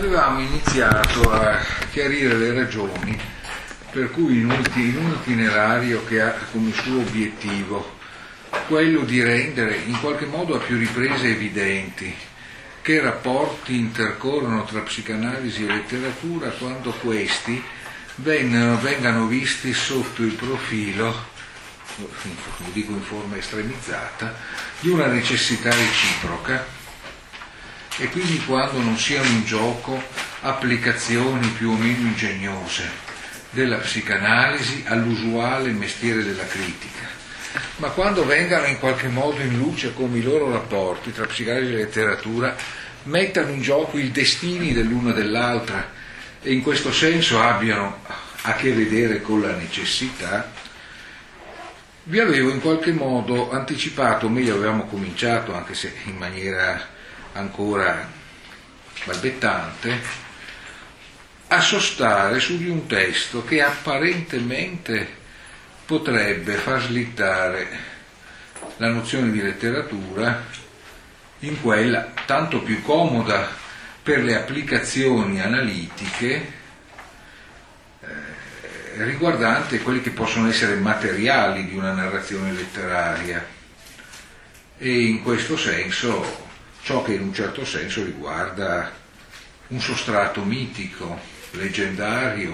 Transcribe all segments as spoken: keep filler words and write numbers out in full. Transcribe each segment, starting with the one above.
avevamo iniziato a chiarire le ragioni per cui in un, in un itinerario che ha come suo obiettivo quello di rendere in qualche modo a più riprese evidenti che rapporti intercorrono tra psicanalisi e letteratura quando questi vengano, vengano visti sotto il profilo, lo dico in forma estremizzata, di una necessità reciproca, e quindi quando non siano in gioco applicazioni più o meno ingegnose della psicanalisi all'usuale mestiere della critica, ma quando vengano in qualche modo in luce come i loro rapporti tra psicanalisi e letteratura mettano in gioco i destini dell'una e dell'altra e in questo senso abbiano a che vedere con la necessità. Vi avevo in qualche modo anticipato, o meglio avevamo cominciato, anche se in maniera ancora balbettante, a sostare su di un testo che apparentemente potrebbe far slittare la nozione di letteratura in quella tanto più comoda per le applicazioni analitiche eh, riguardante quelli che possono essere materiali di una narrazione letteraria, e in questo senso ciò che in un certo senso riguarda un sostrato mitico, leggendario,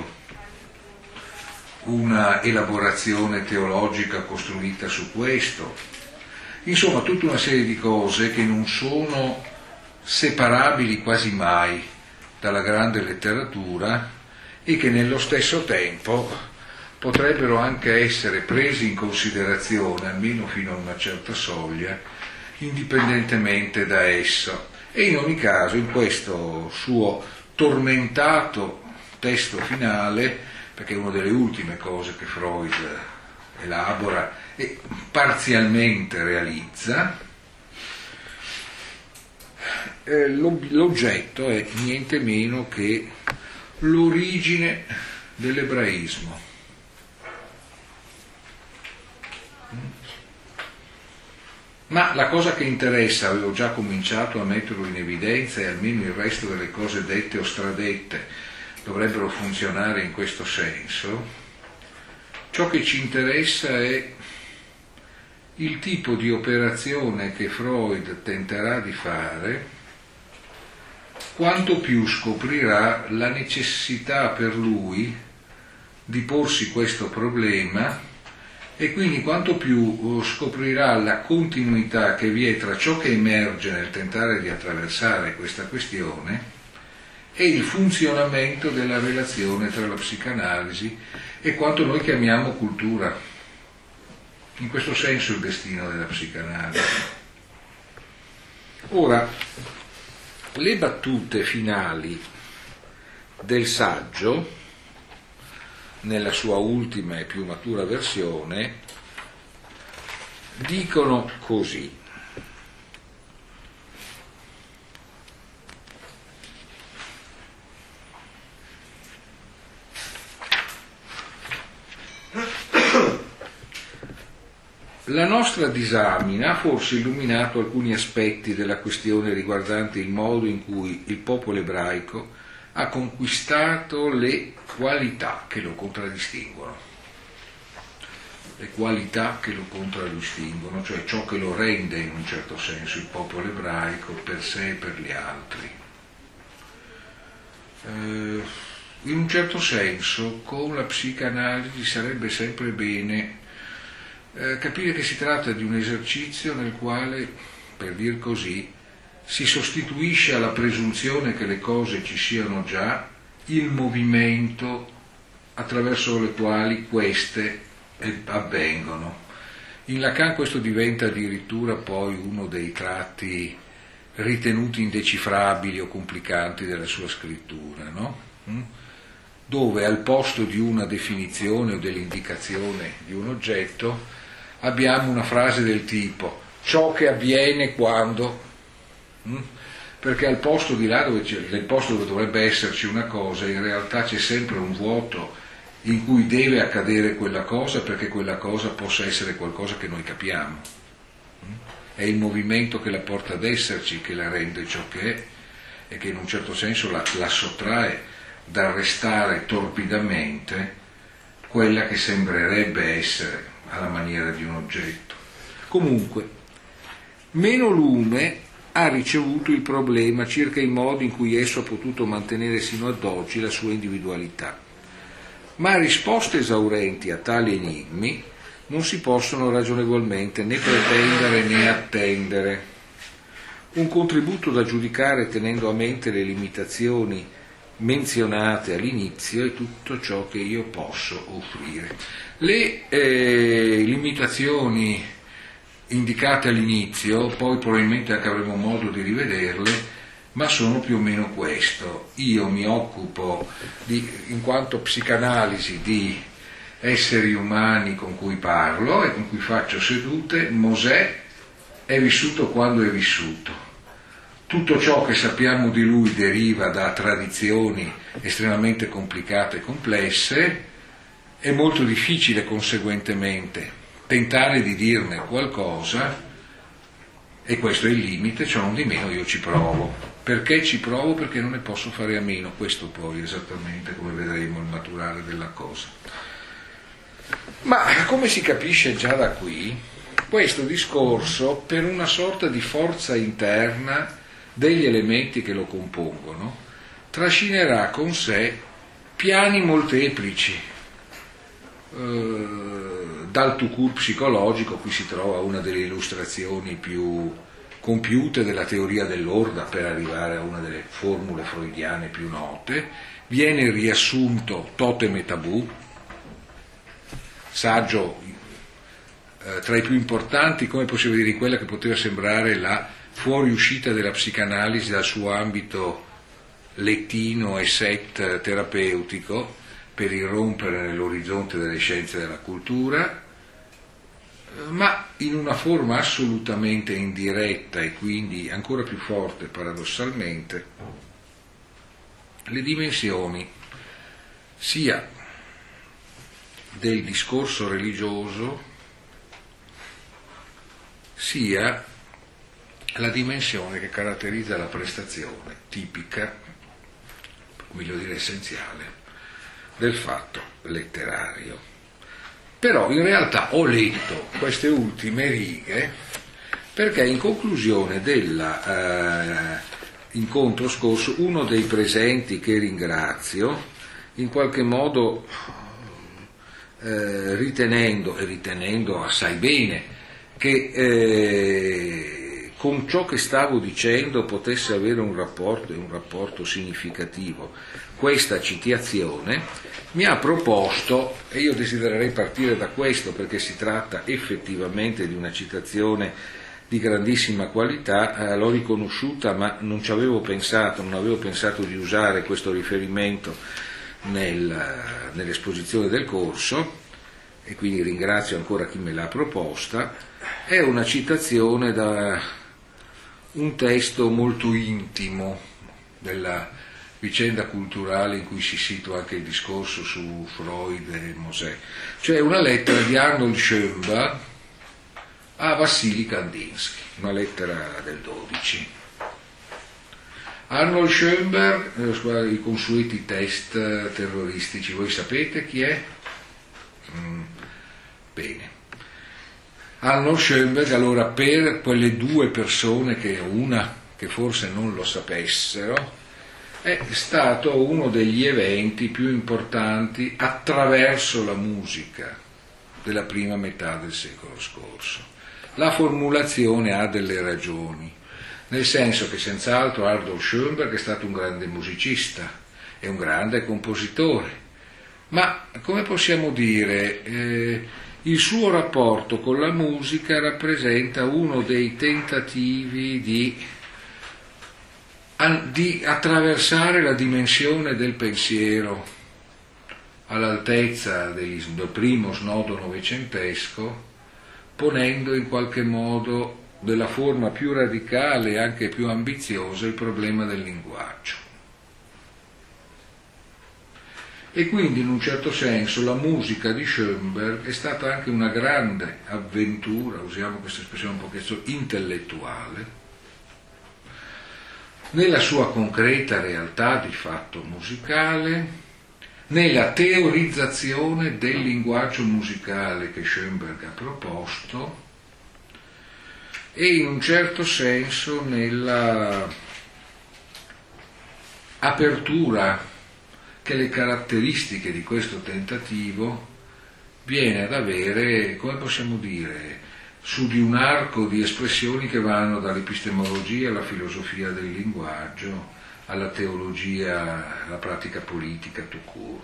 una elaborazione teologica costruita su questo, insomma tutta una serie di cose che non sono separabili quasi mai dalla grande letteratura e che nello stesso tempo potrebbero anche essere presi in considerazione, almeno fino a una certa soglia, indipendentemente da esso. E in ogni caso in questo suo tormentato testo finale, perché è una delle ultime cose che Freud elabora e parzialmente realizza, eh, l'oggetto è niente meno che l'origine dell'ebraismo. Ma la cosa che interessa, avevo già cominciato a metterlo in evidenza, e almeno il resto delle cose dette o stradette dovrebbero funzionare in questo senso, ciò che ci interessa è il tipo di operazione che Freud tenterà di fare quanto più scoprirà la necessità per lui di porsi questo problema, e quindi quanto più scoprirà la continuità che vi è tra ciò che emerge nel tentare di attraversare questa questione e il funzionamento della relazione tra la psicanalisi e quanto noi chiamiamo cultura. In questo senso il destino della psicanalisi. Ora, le battute finali del saggio, nella sua ultima e più matura versione, dicono così: la nostra disamina ha forse illuminato alcuni aspetti della questione riguardante il modo in cui il popolo ebraico ha conquistato le qualità che lo contraddistinguono, le qualità che lo contraddistinguono, cioè ciò che lo rende in un certo senso il popolo ebraico per sé e per gli altri. Eh, in un certo senso, con la psicanalisi sarebbe sempre bene eh, capire che si tratta di un esercizio nel quale, per dir così, si sostituisce alla presunzione che le cose ci siano già il movimento attraverso le quali queste avvengono. In Lacan questo diventa addirittura poi uno dei tratti ritenuti indecifrabili o complicanti della sua scrittura, no? Dove al posto di una definizione o dell'indicazione di un oggetto abbiamo una frase del tipo ciò che avviene quando, perché al posto di là dove c'è, nel posto dove dovrebbe esserci una cosa, in realtà c'è sempre un vuoto in cui deve accadere quella cosa perché quella cosa possa essere qualcosa che noi capiamo. È il movimento che la porta ad esserci che la rende ciò che è, e che in un certo senso la, la sottrae dal restare torpidamente quella che sembrerebbe essere alla maniera di un oggetto. Comunque, meno lume ha ricevuto il problema circa i modi in cui esso ha potuto mantenere sino ad oggi la sua individualità. Ma risposte esaurenti a tali enigmi non si possono ragionevolmente né pretendere né attendere. Un contributo da giudicare tenendo a mente le limitazioni menzionate all'inizio è tutto ciò che io posso offrire. Le eh, limitazioni indicate all'inizio, poi probabilmente anche avremo modo di rivederle, ma sono più o meno questo. Io mi occupo, di, in quanto psicanalisi, di esseri umani con cui parlo e con cui faccio sedute. Mosè è vissuto quando è vissuto. Tutto ciò che sappiamo di lui deriva da tradizioni estremamente complicate e complesse. È molto difficile, conseguentemente, tentare di dirne qualcosa, e questo è il limite, ciò non di meno io ci provo. Perché ci provo? Perché non ne posso fare a meno, questo poi esattamente, come vedremo, il maturare della cosa. Ma come si capisce già da qui, questo discorso, per una sorta di forza interna degli elementi che lo compongono, trascinerà con sé piani molteplici. Eh, dal tout-court psicologico, qui si trova una delle illustrazioni più compiute della teoria dell'orda per arrivare a una delle formule freudiane più note, viene il riassunto Totem e Tabù, saggio eh, tra i più importanti, come possiamo dire, di quella che poteva sembrare la fuoriuscita della psicanalisi dal suo ambito lettino e set terapeutico per irrompere nell'orizzonte delle scienze della cultura, ma in una forma assolutamente indiretta e quindi ancora più forte paradossalmente, le dimensioni sia del discorso religioso sia la dimensione che caratterizza la prestazione tipica, o meglio dire essenziale, del fatto letterario. Però in realtà ho letto queste ultime righe perché in conclusione dell'incontro eh, scorso uno dei presenti, che ringrazio, in qualche modo eh, ritenendo, e ritenendo assai bene, che eh, con ciò che stavo dicendo potesse avere un rapporto, e un rapporto significativo, questa citazione, mi ha proposto, e io desidererei partire da questo perché si tratta effettivamente di una citazione di grandissima qualità, eh, l'ho riconosciuta ma non ci avevo pensato, non avevo pensato di usare questo riferimento nel, nell'esposizione del corso, e quindi ringrazio ancora chi me l'ha proposta. È una citazione da un testo molto intimo della vicenda culturale in cui si situa anche il discorso su Freud e Mosè, cioè una lettera di Arnold Schoenberg a Vassili Kandinsky, una lettera del dodici. Arnold Schoenberg, eh, i consueti test terroristici, voi sapete chi è? Mm, bene. Arnold Schoenberg, allora, per quelle due persone, che una che forse non lo sapessero, è stato uno degli eventi più importanti attraverso la musica della prima metà del secolo scorso. La formulazione ha delle ragioni, nel senso che senz'altro Arnold Schoenberg è stato un grande musicista, è un grande compositore, ma come possiamo dire, eh, il suo rapporto con la musica rappresenta uno dei tentativi di di attraversare la dimensione del pensiero all'altezza del primo snodo novecentesco, ponendo in qualche modo della forma più radicale e anche più ambiziosa il problema del linguaggio. E quindi in un certo senso la musica di Schoenberg è stata anche una grande avventura, usiamo questa espressione un pochettino intellettuale, nella sua concreta realtà di fatto musicale, nella teorizzazione del linguaggio musicale che Schoenberg ha proposto e in un certo senso nella apertura che le caratteristiche di questo tentativo viene ad avere, come possiamo dire, su di un arco di espressioni che vanno dall'epistemologia alla filosofia del linguaggio, alla teologia, alla pratica politica tout court.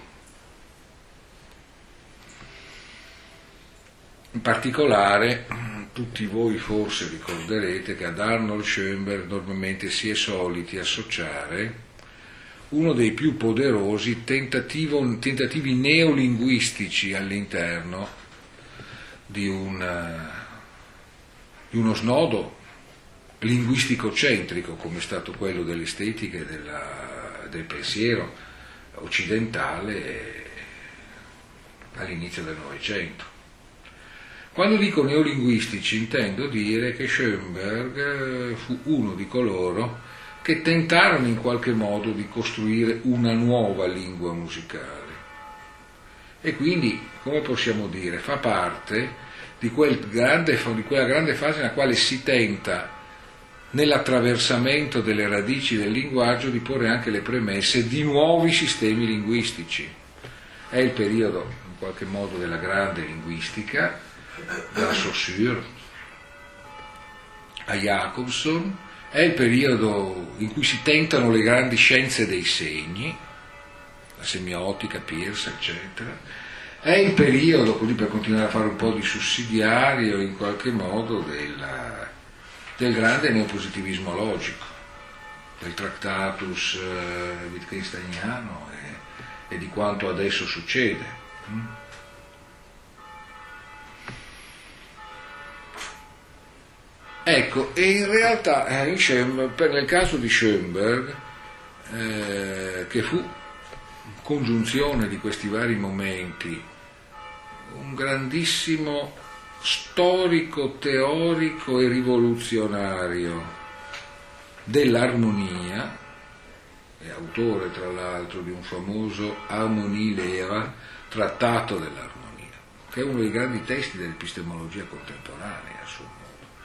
In particolare, tutti voi forse ricorderete che ad Arnold Schoenberg normalmente si è soliti associare uno dei più poderosi tentativi neolinguistici all'interno di, un, di uno snodo linguistico-centrico come è stato quello dell'estetica e della, del pensiero occidentale all'inizio del Novecento. Quando dico neolinguistici intendo dire che Schoenberg fu uno di coloro che tentarono in qualche modo di costruire una nuova lingua musicale e quindi, come possiamo dire, fa parte di, quel grande, di quella grande fase nella quale si tenta, nell'attraversamento delle radici del linguaggio, di porre anche le premesse di nuovi sistemi linguistici. È il periodo, in qualche modo, della grande linguistica, da Saussure a Jacobson, è il periodo in cui si tentano le grandi scienze dei segni, la semiotica, Peirce, eccetera. È il periodo, così per continuare a fare un po' di sussidiario, in qualche modo, della, del grande neopositivismo logico, del Tractatus eh, wittgensteiniano e, e di quanto adesso succede. Mm? Ecco, e in realtà eh, in Schoenberg, per nel caso di Schoenberg, eh, che fu congiunzione di questi vari momenti, un grandissimo storico, teorico e rivoluzionario dell'armonia, è autore tra l'altro di un famoso Harmonie-Lehre, trattato dell'armonia, che è uno dei grandi testi dell'epistemologia contemporanea a suo modo.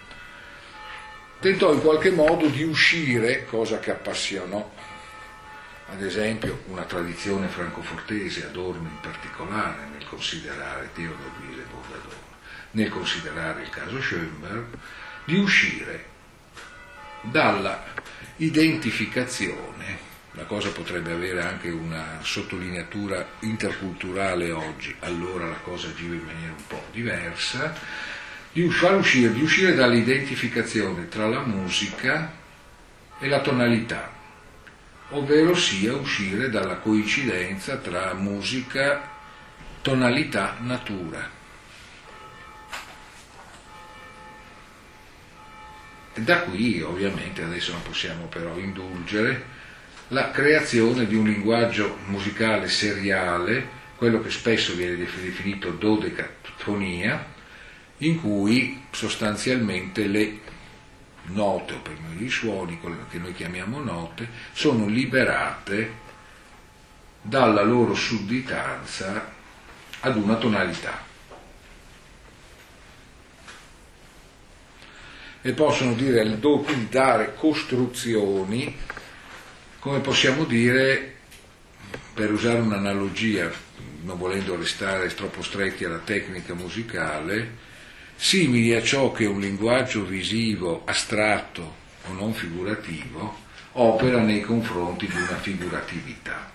Tentò in qualche modo di uscire, cosa che appassionò ad esempio una tradizione francofortese, Adorno in particolare, nel considerare Theodor Willebrord Adorno, nel considerare il caso Schoenberg, di uscire dalla identificazione, la cosa potrebbe avere anche una sottolineatura interculturale oggi, allora la cosa agiva in maniera un po' diversa, di far uscire, di uscire dall'identificazione tra la musica e la tonalità, ovvero sia uscire dalla coincidenza tra musica, tonalità, natura. E da qui, ovviamente, adesso non possiamo però indulgere, la creazione di un linguaggio musicale seriale, quello che spesso viene definito dodecafonia, in cui sostanzialmente le note, o per meglio i suoni, quello che noi chiamiamo note, sono liberate dalla loro sudditanza ad una tonalità e possono dire, quindi dare costruzioni, come possiamo dire, per usare un'analogia, non volendo restare troppo stretti alla tecnica musicale, simili a ciò che un linguaggio visivo astratto o non figurativo opera nei confronti di una figuratività.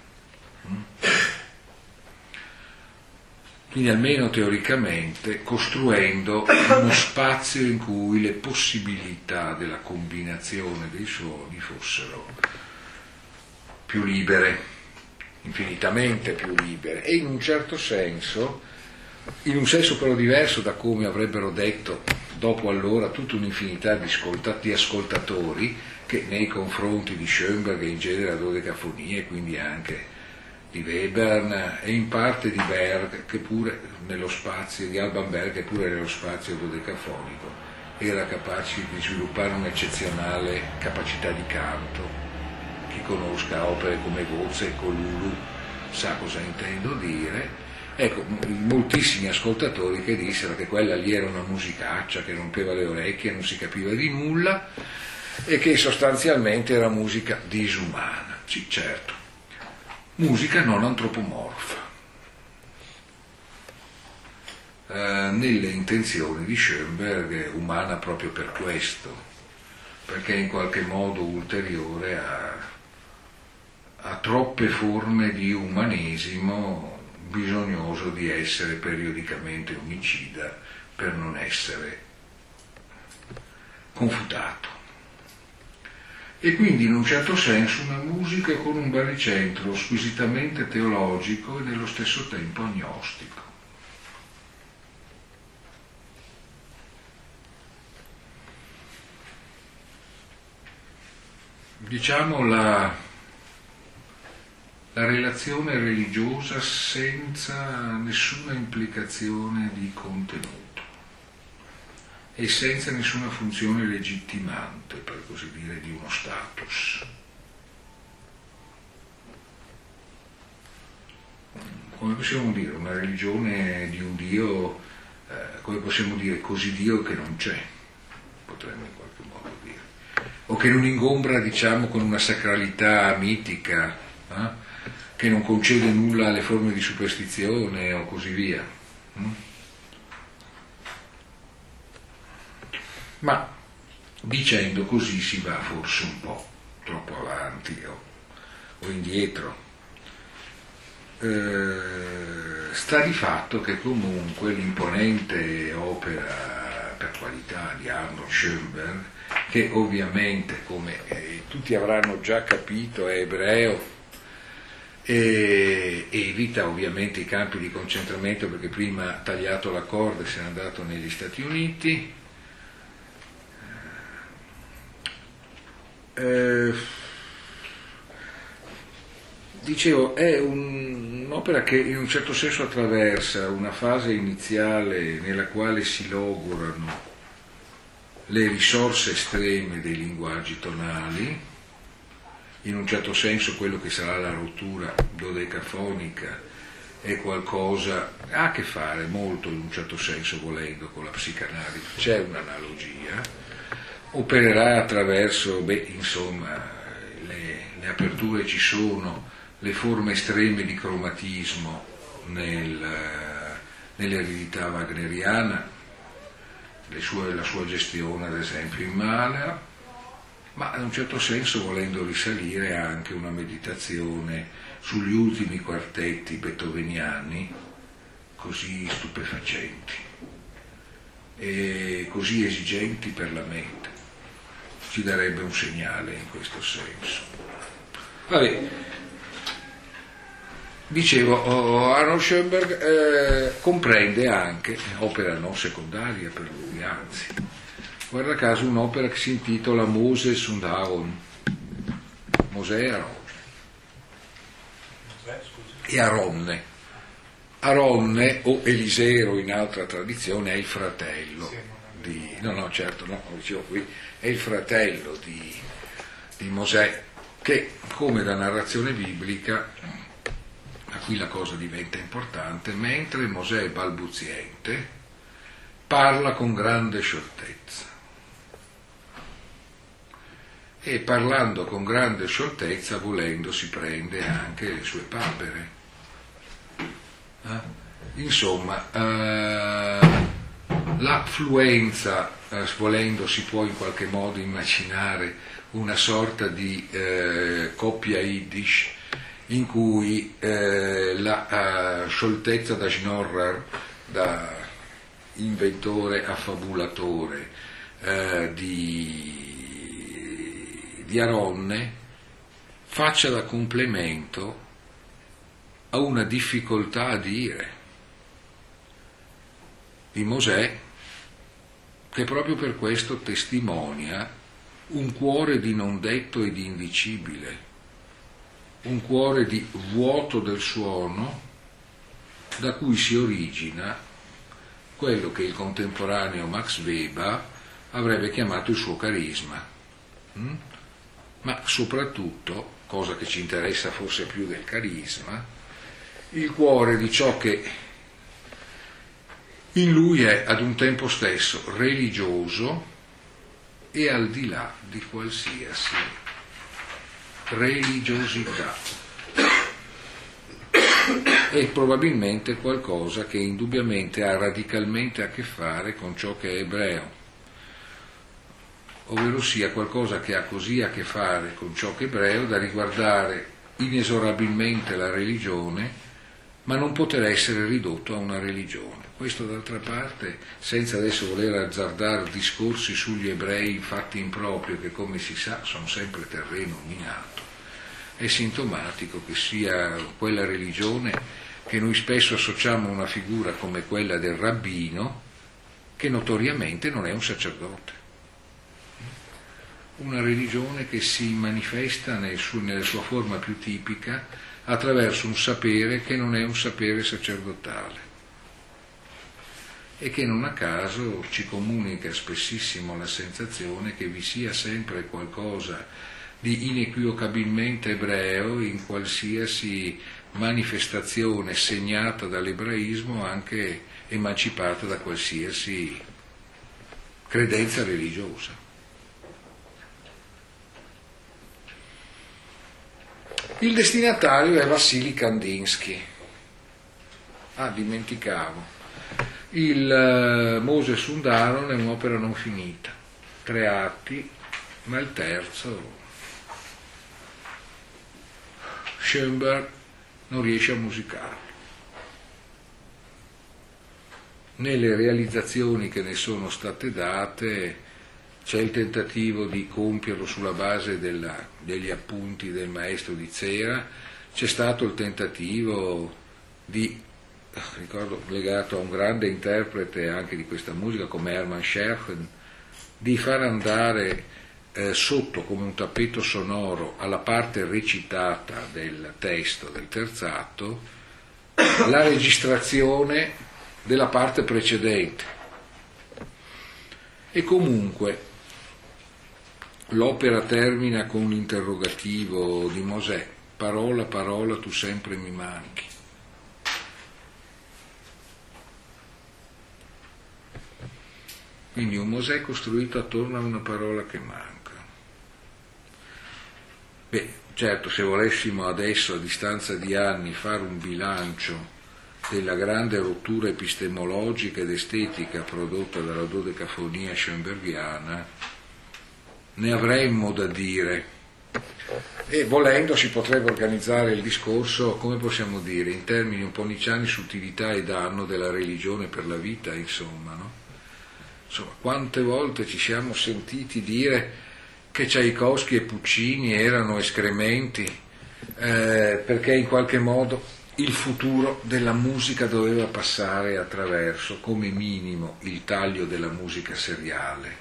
Quindi almeno teoricamente costruendo uno spazio in cui le possibilità della combinazione dei suoni fossero più libere, infinitamente più libere, e in un certo senso, in un senso però diverso da come avrebbero detto dopo allora tutta un'infinità di, ascolta- di ascoltatori che nei confronti di Schoenberg e in genere la dodecafonia, e quindi anche di Webern e in parte di Berg, che pure nello spazio, di Alban Berg, che pure nello spazio dodecafonico era capace di sviluppare un'eccezionale capacità di canto chi conosca opere come Gozza e Colulu sa cosa intendo dire. Ecco, moltissimi ascoltatori che dissero che quella lì era una musicaccia che rompeva le orecchie, non si capiva di nulla e che sostanzialmente era musica disumana. Sì, certo, musica non antropomorfa, eh, nelle intenzioni di Schoenberg umana proprio per questo, perché in qualche modo ulteriore a, a troppe forme di umanesimo bisognoso di essere periodicamente omicida per non essere confutato. E quindi in un certo senso una musica con un baricentro squisitamente teologico e nello stesso tempo agnostico. Diciamo la, la relazione religiosa senza nessuna implicazione di contenuto e senza nessuna funzione legittimante, per così dire, di uno status. Come possiamo dire, una religione di un Dio, eh, come possiamo dire, così Dio che non c'è, potremmo in qualche modo dire, o che non ingombra, diciamo, con una sacralità mitica, eh, che non concede nulla alle forme di superstizione o così via. Mm? Ma dicendo così si va forse un po' troppo avanti o, o indietro. Eh, sta di fatto che comunque l'imponente opera per qualità di Arnold Schoenberg, che ovviamente, come eh, tutti avranno già capito, è ebreo, e evita ovviamente i campi di concentramento perché prima ha tagliato la corda e se n'è andato negli Stati Uniti. Eh, dicevo, è un, un'opera che in un certo senso attraversa una fase iniziale nella quale si logorano le risorse estreme dei linguaggi tonali, in un certo senso quello che sarà la rottura dodecafonica è qualcosa, ha a che fare molto in un certo senso volendo con la psicanalisi, c'è un'analogia. Opererà attraverso, beh, insomma, le, le aperture ci sono, le forme estreme di cromatismo nel, nell'eredità wagneriana, le sue, la sua gestione ad esempio in Mahler, ma in un certo senso volendo risalire anche una meditazione sugli ultimi quartetti beethoveniani così stupefacenti e così esigenti per la mente. Ci darebbe un segnale in questo senso. Vabbè, dicevo, oh, Arnold Schoenberg eh, comprende anche, opera non secondaria per lui, anzi, guarda caso un'opera che si intitola Moses und Aaron, Mosè e Aaron, e Aronne. Aronne o Elisero in altra tradizione è il fratello di, no no certo no, lo dicevo qui, è il fratello di, di Mosè, che come da narrazione biblica, a qui la cosa diventa importante, mentre Mosè è balbuziente parla con grande scioltezza e parlando con grande scioltezza volendo si prende anche le sue papere. Eh? Insomma, eh, l'affluenza, eh, volendo si può in qualche modo immaginare una sorta di eh, coppia yiddish in cui eh, la uh, scioltezza da Schnorrer, da inventore affabulatore eh, di, di Aronne, faccia da complemento a una difficoltà a dire di Mosè, che proprio per questo testimonia un cuore di non detto e di indicibile, un cuore di vuoto del suono da cui si origina quello che il contemporaneo Max Weber avrebbe chiamato il suo carisma, mm? ma soprattutto cosa che ci interessa forse più del carisma, il cuore di ciò che in lui è ad un tempo stesso religioso e al di là di qualsiasi religiosità. È probabilmente qualcosa che indubbiamente ha radicalmente a che fare con ciò che è ebreo, ovvero sia qualcosa che ha così a che fare con ciò che è ebreo da riguardare inesorabilmente la religione, ma non poter essere ridotto a una religione. Questo d'altra parte, senza adesso voler azzardare discorsi sugli ebrei fatti in proprio, che come si sa sono sempre terreno minato, è sintomatico che sia quella religione che noi spesso associamo a una figura come quella del rabbino, che notoriamente non è un sacerdote. Una religione che si manifesta nel suo, nella sua forma più tipica attraverso un sapere che non è un sapere sacerdotale e che non a caso ci comunica spessissimo la sensazione che vi sia sempre qualcosa di inequivocabilmente ebreo in qualsiasi manifestazione segnata dall'ebraismo, anche emancipata da qualsiasi credenza religiosa. Il destinatario è Vassili Kandinsky. Ah, dimenticavo. Il uh, Moses Sundaron è un'opera non finita, tre atti, ma il terzo Schoenberg non riesce a musicarlo. Nelle realizzazioni che ne sono state date c'è il tentativo di compierlo sulla base della, degli appunti del maestro di Zera, c'è stato il tentativo di, ricordo legato a un grande interprete anche di questa musica come Hermann Scherchen, di far andare eh, sotto come un tappeto sonoro alla parte recitata del testo del terzato la registrazione della parte precedente. E comunque l'opera termina con un interrogativo di Mosè: parola, parola, tu sempre mi manchi. Quindi un Mosè costruito attorno a una parola che manca. Beh, certo, se volessimo adesso, a distanza di anni, fare un bilancio della grande rottura epistemologica ed estetica prodotta dalla dodecafonia schoenbergiana, ne avremmo da dire, e volendo si potrebbe organizzare il discorso, come possiamo dire, in termini un po' nicciani su utilità e danno della religione per la vita, insomma, no? Insomma, quante volte ci siamo sentiti dire che Tchaikovsky e Puccini erano escrementi eh, perché in qualche modo il futuro della musica doveva passare attraverso, come minimo, il taglio della musica seriale.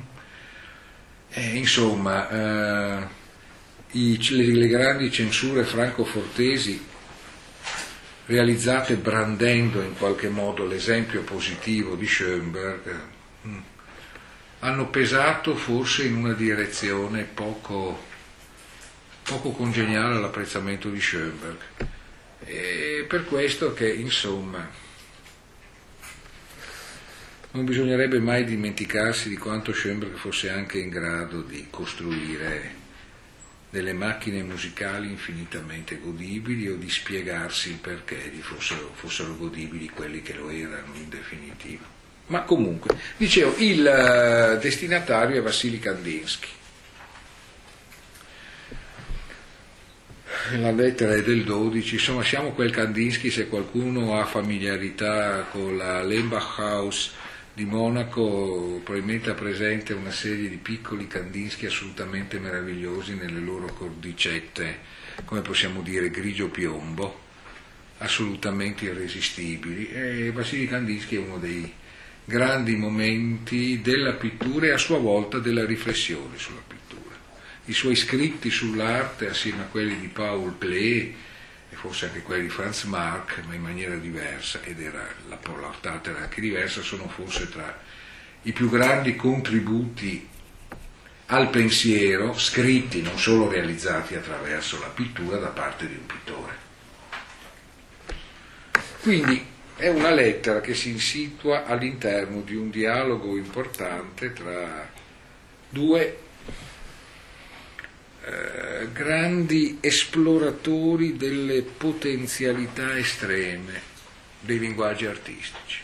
E, insomma, eh, i, le, le grandi censure francofortesi, realizzate brandendo in qualche modo l'esempio positivo di Schoenberg, mh, hanno pesato forse in una direzione poco, poco congeniale all'apprezzamento di Schoenberg. E per questo che, insomma, non bisognerebbe mai dimenticarsi di quanto Schoenberg fosse anche in grado di costruire delle macchine musicali infinitamente godibili, o di spiegarsi il perché di fossero, fossero godibili quelli che lo erano in definitiva. Ma comunque, dicevo, il uh, destinatario è Vassili Kandinsky. La lettera è del dodici, insomma siamo quel Kandinsky, se qualcuno ha familiarità con la Lembach House di Monaco probabilmente ha presente una serie di piccoli Kandinsky assolutamente meravigliosi nelle loro cordicette, come possiamo dire, grigio piombo, assolutamente irresistibili, e Vassili Kandinsky è uno dei grandi momenti della pittura e a sua volta della riflessione sulla pittura. I suoi scritti sull'arte, assieme a quelli di Paul Klee e forse anche quelli di Franz Marc, ma in maniera diversa, ed era la portata era anche diversa, sono forse tra i più grandi contributi al pensiero, scritti, non solo realizzati attraverso la pittura da parte di un pittore. Quindi è una lettera che si situa all'interno di un dialogo importante tra due eh, grandi esploratori delle potenzialità estreme dei linguaggi artistici.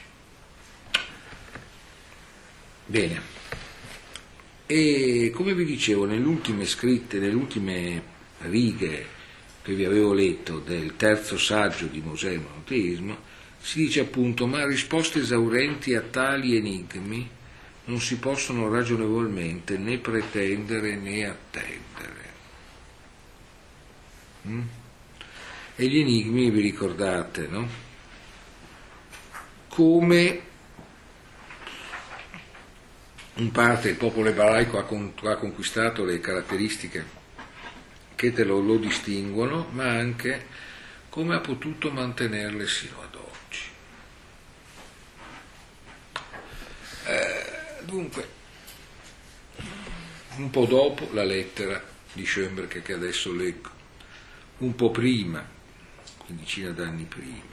Bene, e come vi dicevo, nelle ultime scritte, nelle ultime righe che vi avevo letto del terzo saggio di Mosè e il monoteismo, si dice appunto: ma risposte esaurenti a tali enigmi non si possono ragionevolmente né pretendere né attendere. Mm? E gli enigmi, vi ricordate, no? Come in parte il popolo ebraico ha, con, ha conquistato le caratteristiche che te lo, lo distinguono, ma anche come ha potuto mantenerle sino ad oggi. Eh, dunque, un po' dopo la lettera di Schoenberg che adesso leggo, un po' prima, quindicina d'anni prima,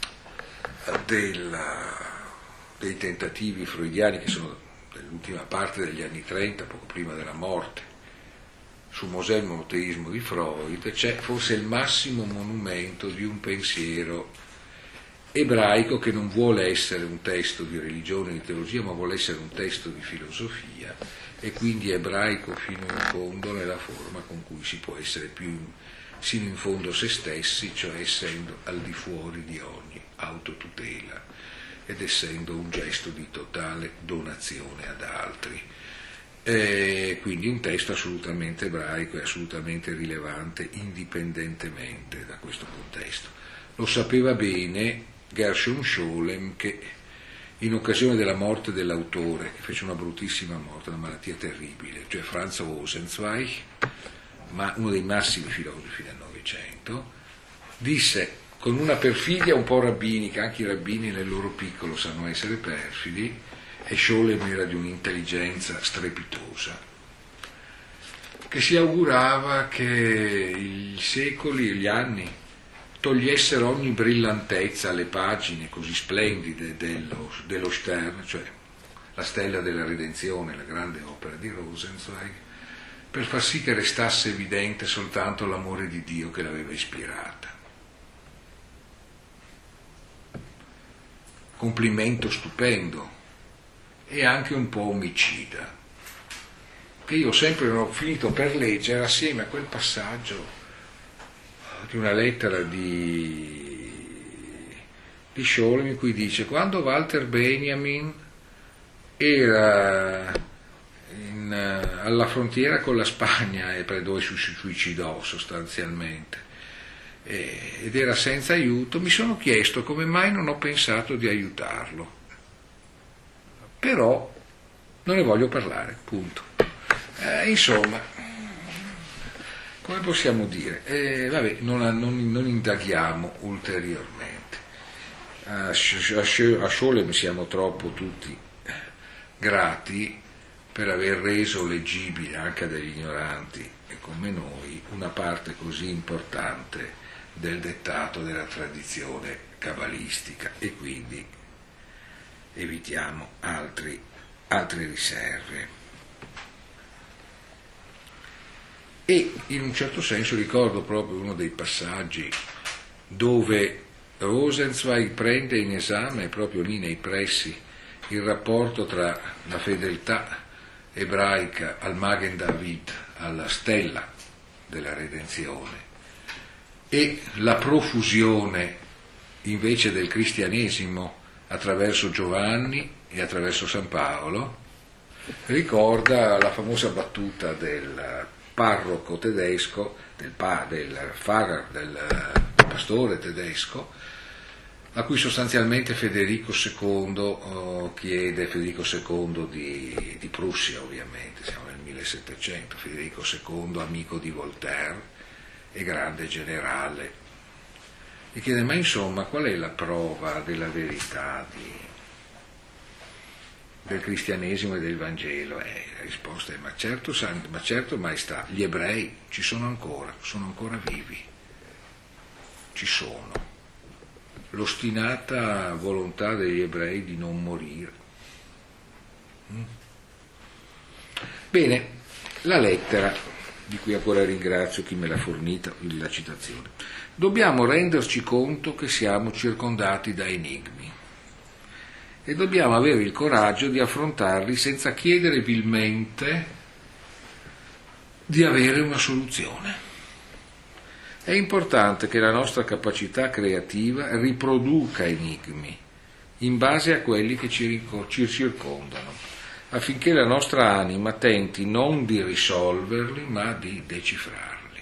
della, dei tentativi freudiani che sono dell'ultima parte degli anni trenta, poco prima della morte, su Mosè e il monoteismo di Freud, c'è forse il massimo monumento di un pensiero ebraico che non vuole essere un testo di religione e di teologia, ma vuole essere un testo di filosofia, e quindi ebraico fino in fondo nella forma con cui si può essere più sino in fondo se stessi, cioè essendo al di fuori di ogni autotutela ed essendo un gesto di totale donazione ad altri. Eh, quindi un testo assolutamente ebraico e assolutamente rilevante indipendentemente da questo contesto. Lo sapeva bene Gershom Scholem, che in occasione della morte dell'autore, che fece una bruttissima morte, una malattia terribile, cioè Franz Rosenzweig, ma uno dei massimi filosofi del Novecento, disse con una perfidia un po' rabbinica, anche i rabbini nel loro piccolo sanno essere perfidi, e Scholem era di un'intelligenza strepitosa, che si augurava che i secoli e gli anni togliessero ogni brillantezza alle pagine così splendide dello, dello Stern, cioè la stella della redenzione, la grande opera di Rosenzweig, per far sì che restasse evidente soltanto l'amore di Dio che l'aveva ispirata. Complimento stupendo e anche un po' omicida, che io sempre non ho finito per leggere assieme a quel passaggio di una lettera di, di Scholem in cui dice: quando Walter Benjamin era in, alla frontiera con la Spagna e dove si suicidò sostanzialmente e, ed era senza aiuto, mi sono chiesto come mai non ho pensato di aiutarlo, però non ne voglio parlare, punto. Eh, insomma, come possiamo dire? Eh, vabbè, non, non, non indaghiamo ulteriormente. A, a Scholem siamo troppo tutti grati per aver reso leggibile anche dagli ignoranti e come noi una parte così importante del dettato della tradizione cabalistica, e quindi evitiamo altri, altre riserve. E in un certo senso ricordo proprio uno dei passaggi dove Rosenzweig prende in esame proprio lì nei pressi il rapporto tra la fedeltà ebraica al Magen David, alla stella della redenzione, e la profusione invece del cristianesimo attraverso Giovanni e attraverso San Paolo. Ricorda la famosa battuta del parroco tedesco, del, pa, del Pfarrer, del pastore tedesco, a cui sostanzialmente Federico secondo eh, chiede, Federico secondo di, di Prussia ovviamente, siamo nel millesettecento, Federico secondo amico di Voltaire e grande generale, gli chiede: ma insomma qual è la prova della verità di, del cristianesimo e del Vangelo? Eh, la risposta è ma certo, ma certo maestà, gli ebrei ci sono ancora, sono ancora vivi, ci sono. L'ostinata volontà degli ebrei di non morire. Mm? Bene, la lettera, di cui ancora ringrazio chi me l'ha fornita, la citazione. Dobbiamo renderci conto che siamo circondati da enigmi e dobbiamo avere il coraggio di affrontarli senza chiedere vilmente di avere una soluzione. È importante che la nostra capacità creativa riproduca enigmi in base a quelli che ci, ci circondano, affinché la nostra anima tenti non di risolverli, ma di decifrarli.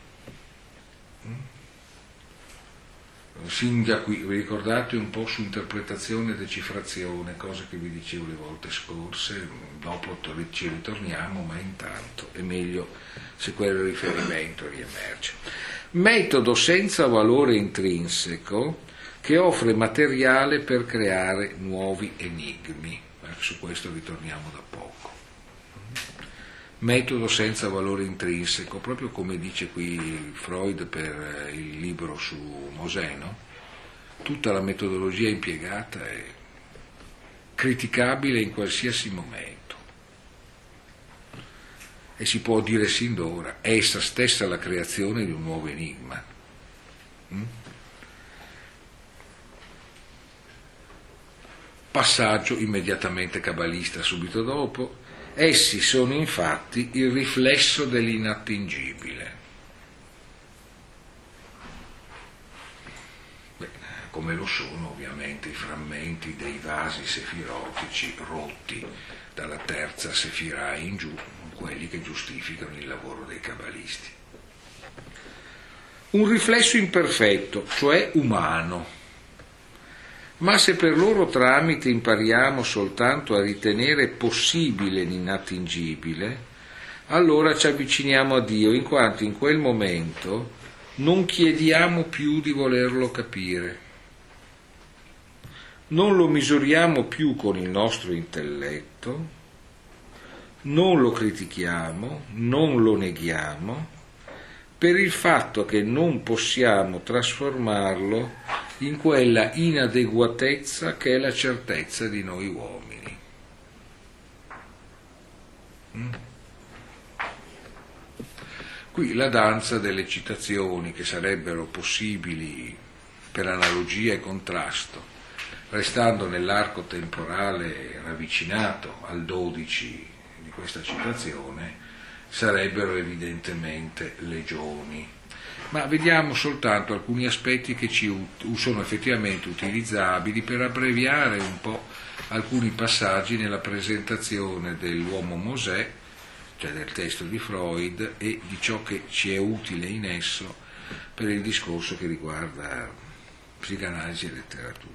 Sin da qui, vi ricordate un po' su interpretazione e decifrazione, cose che vi dicevo le volte scorse, dopo ci ritorniamo, ma intanto è meglio se quel riferimento riemerge. Metodo senza valore intrinseco che offre materiale per creare nuovi enigmi. Su questo ritorniamo da poco. Metodo senza valore intrinseco, proprio come dice qui Freud per il libro su Mosè, no? Tutta la metodologia impiegata è criticabile in qualsiasi momento. E si può dire sin d'ora, è essa stessa la creazione di un nuovo enigma. Mm? Passaggio immediatamente cabalista subito dopo, essi sono infatti il riflesso dell'inattingibile. Beh, come lo sono ovviamente i frammenti dei vasi sefirotici rotti dalla terza sefirà in giù, quelli che giustificano il lavoro dei cabalisti. Un riflesso imperfetto, cioè umano, ma se per loro tramite impariamo soltanto a ritenere possibile l'inattingibile, allora ci avviciniamo a Dio, in quanto in quel momento non chiediamo più di volerlo capire, non lo misuriamo più con il nostro intelletto, non lo critichiamo, non lo neghiamo, per il fatto che non possiamo trasformarlo in quella inadeguatezza che è la certezza di noi uomini. Mm? Qui la danza delle citazioni che sarebbero possibili per analogia e contrasto, restando nell'arco temporale ravvicinato al dodici di questa citazione, sarebbero evidentemente legioni. Ma vediamo soltanto alcuni aspetti che ci sono effettivamente utilizzabili per abbreviare un po' alcuni passaggi nella presentazione dell'uomo Mosè, cioè del testo di Freud, e di ciò che ci è utile in esso per il discorso che riguarda psicanalisi e letteratura.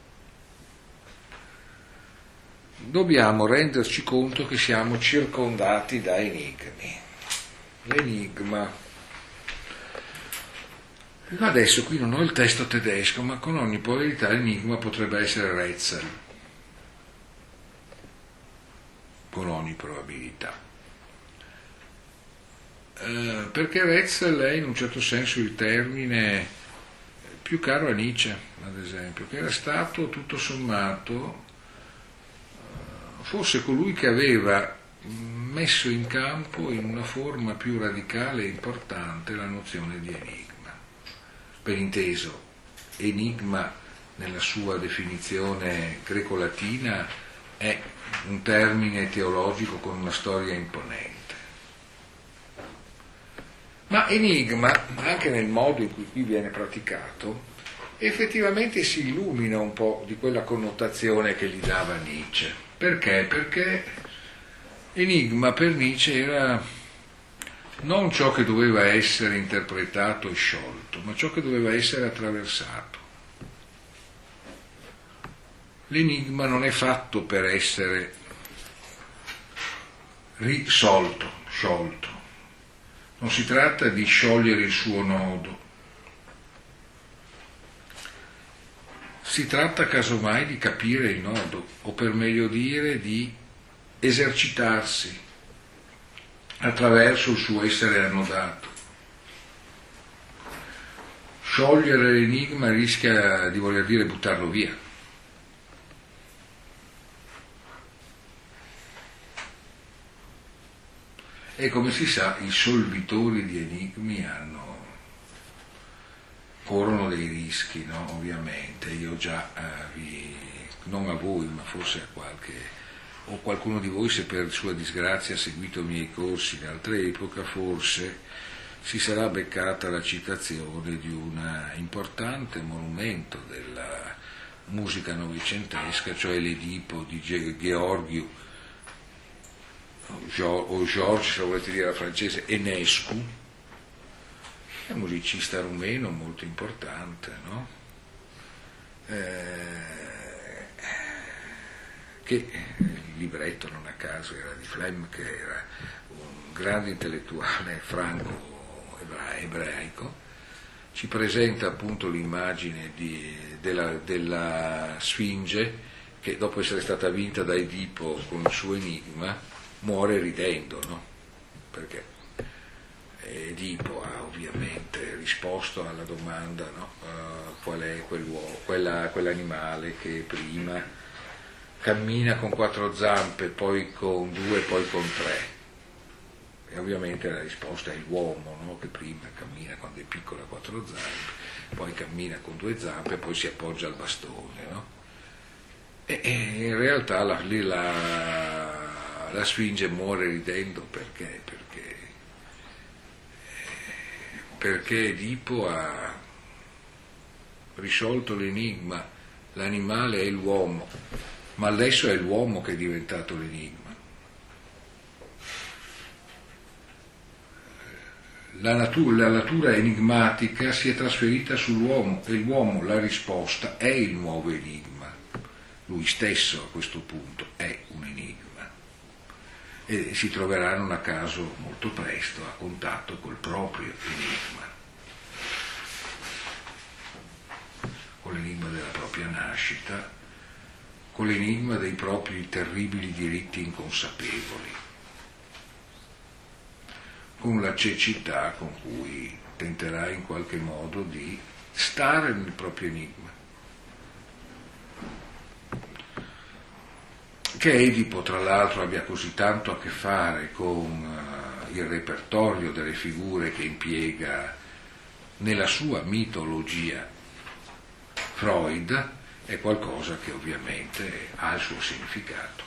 Dobbiamo renderci conto che siamo circondati da enigmi. L'enigma. Adesso qui non ho il testo tedesco, ma con ogni probabilità l'enigma potrebbe essere Rätsel. Con ogni probabilità. Eh, perché Rätsel è in un certo senso il termine più caro a Nietzsche, ad esempio, che era stato tutto sommato forse colui che aveva messo in campo in una forma più radicale e importante la nozione di enigma. Per inteso, enigma nella sua definizione greco-latina è un termine teologico con una storia imponente. Ma enigma, anche nel modo in cui qui viene praticato, effettivamente si illumina un po' di quella connotazione che gli dava Nietzsche. Perché? Perché enigma per Nietzsche era non ciò che doveva essere interpretato e sciolto, ma ciò che doveva essere attraversato. L'enigma non è fatto per essere risolto, sciolto. Non si tratta di sciogliere il suo nodo. Si tratta casomai di capire il nodo, o per meglio dire di esercitarsi attraverso il suo essere annodato. Sciogliere l'enigma rischia di voler dire buttarlo via. E come si sa, i solvitori di enigmi hanno corrono dei rischi, no? Ovviamente. Io già eh, vi, non a voi, ma forse a qualche, o qualcuno di voi, se per sua disgrazia ha seguito i miei corsi in altra epoca, forse si sarà beccata la citazione di un importante monumento della musica novecentesca, cioè l'Edipo di Gheorghiu, o Georges, se volete dire la francese, Enescu, è un musicista rumeno molto importante, no? Eh, che il libretto, non a caso, era di Flem, che era un grande intellettuale franco-ebraico, ci presenta appunto l'immagine di, della, della Sfinge che dopo essere stata vinta da Edipo con il suo enigma muore ridendo, no? Perché Edipo ha ovviamente risposto alla domanda, no? uh, qual è quell'uomo, quella, quell'animale che prima cammina con quattro zampe, poi con due, poi con tre. E ovviamente la risposta è l'uomo, no? Che prima cammina quando è piccolo a quattro zampe, poi cammina con due zampe e poi si appoggia al bastone, no? E, e in realtà la, la, la Sfinge muore ridendo perché? Perché perché Edipo ha risolto l'enigma, l'animale è l'uomo, ma adesso è l'uomo che è diventato l'enigma. La natura, la natura enigmatica si è trasferita sull'uomo e l'uomo, la risposta, è il nuovo enigma. Lui stesso a questo punto è un enigma. E si troveranno a caso molto presto a contatto col proprio enigma, con l'enigma della propria nascita, con l'enigma dei propri terribili diritti inconsapevoli, con la cecità con cui tenterà in qualche modo di stare nel proprio enigma. Che Edipo, tra l'altro, abbia così tanto a che fare con uh, il repertorio delle figure che impiega nella sua mitologia Freud è qualcosa che ovviamente ha il suo significato.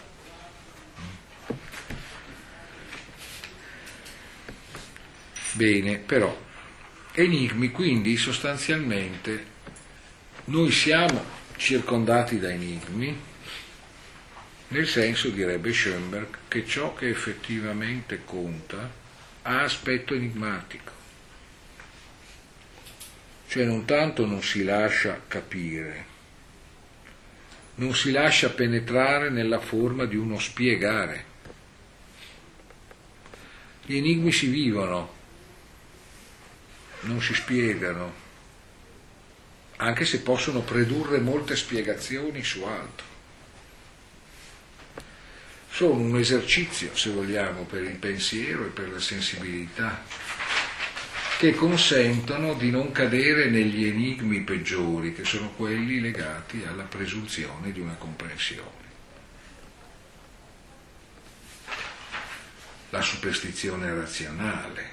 Bene, però, enigmi, quindi sostanzialmente noi siamo circondati da enigmi, nel senso, direbbe Schoenberg, che ciò che effettivamente conta ha aspetto enigmatico. Cioè non tanto non si lascia capire, non si lascia penetrare nella forma di uno spiegare. Gli enigmi si vivono, non si spiegano, anche se possono produrre molte spiegazioni su altro. Sono un esercizio, se vogliamo, per il pensiero e per la sensibilità, che consentono di non cadere negli enigmi peggiori, che sono quelli legati alla presunzione di una comprensione. La superstizione razionale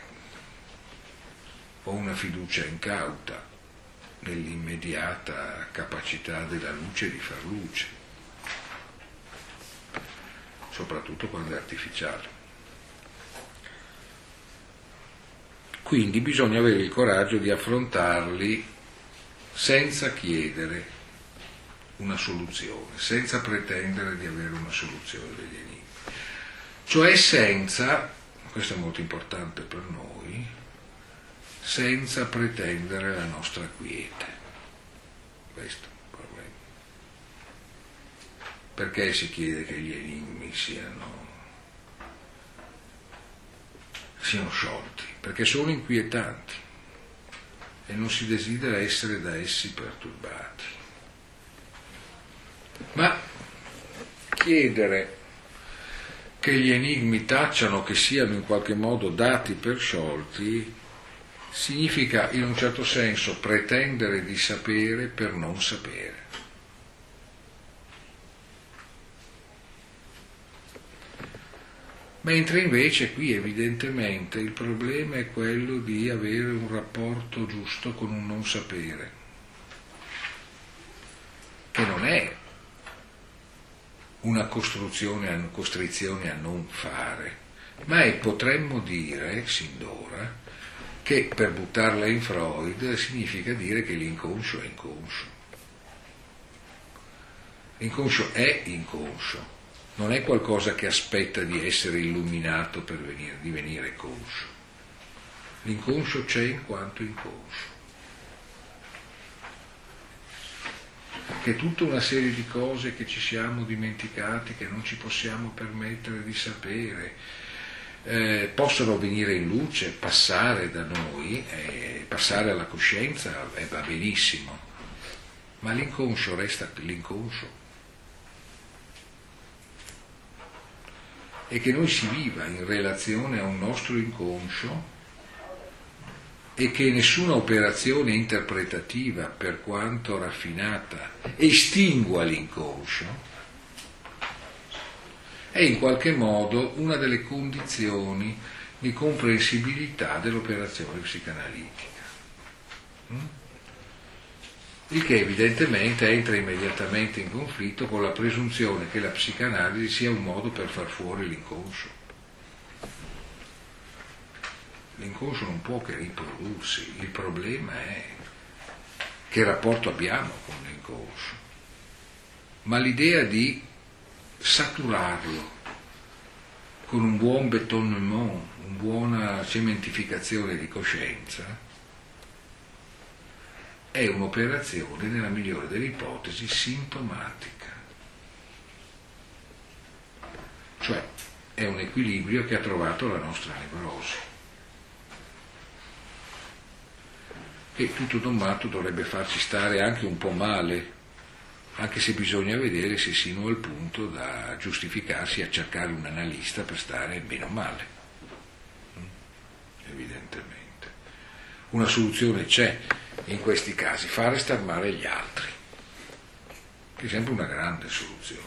o una fiducia incauta nell'immediata capacità della luce di far luce, soprattutto quando è artificiale. Quindi bisogna avere il coraggio di affrontarli senza chiedere una soluzione, senza pretendere di avere una soluzione degli enigmi. Cioè senza, questo è molto importante per noi, senza pretendere la nostra quiete. Questo è il problema. Perché si chiede che gli enigmi siano, siano sciolti? Perché sono inquietanti e non si desidera essere da essi perturbati. Ma chiedere che gli enigmi tacciano, che siano in qualche modo dati per sciolti, significa in un certo senso pretendere di sapere per non sapere. Mentre invece qui evidentemente il problema è quello di avere un rapporto giusto con un non sapere, che non è una costruzione, una costrizione a non fare, ma è, potremmo dire, sin d'ora, che per buttarla in Freud significa dire che l'inconscio è inconscio. L'inconscio è inconscio, non è qualcosa che aspetta di essere illuminato per venire, divenire conscio. L'inconscio c'è in quanto inconscio. Che tutta una serie di cose che ci siamo dimenticati, che non ci possiamo permettere di sapere, eh, possono venire in luce, passare da noi, eh, passare alla coscienza, eh, va benissimo, ma l'inconscio resta l'inconscio. E che noi si viva in relazione a un nostro inconscio e che nessuna operazione interpretativa, per quanto raffinata, estingua l'inconscio, è in qualche modo una delle condizioni di comprensibilità dell'operazione psicanalitica. Il che evidentemente entra immediatamente in conflitto con la presunzione che la psicanalisi sia un modo per far fuori l'inconscio. L'inconscio non può che riprodursi, il problema è che rapporto abbiamo con l'inconscio. Ma l'idea di saturarlo con un buon bétonnement, una buona cementificazione di coscienza, è un'operazione, nella migliore delle ipotesi, sintomatica. Cioè, è un equilibrio che ha trovato la nostra nevrosi. E tutto sommato dovrebbe farci stare anche un po' male, anche se bisogna vedere se sino al punto da giustificarsi a cercare un analista per stare meno male. Evidentemente. Una soluzione c'è in questi casi, fare star male gli altri, che è sempre una grande soluzione.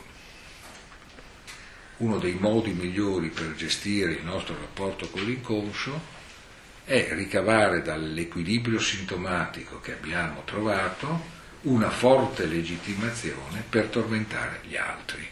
Uno dei modi migliori per gestire il nostro rapporto con l'inconscio è ricavare dall'equilibrio sintomatico che abbiamo trovato una forte legittimazione per tormentare gli altri.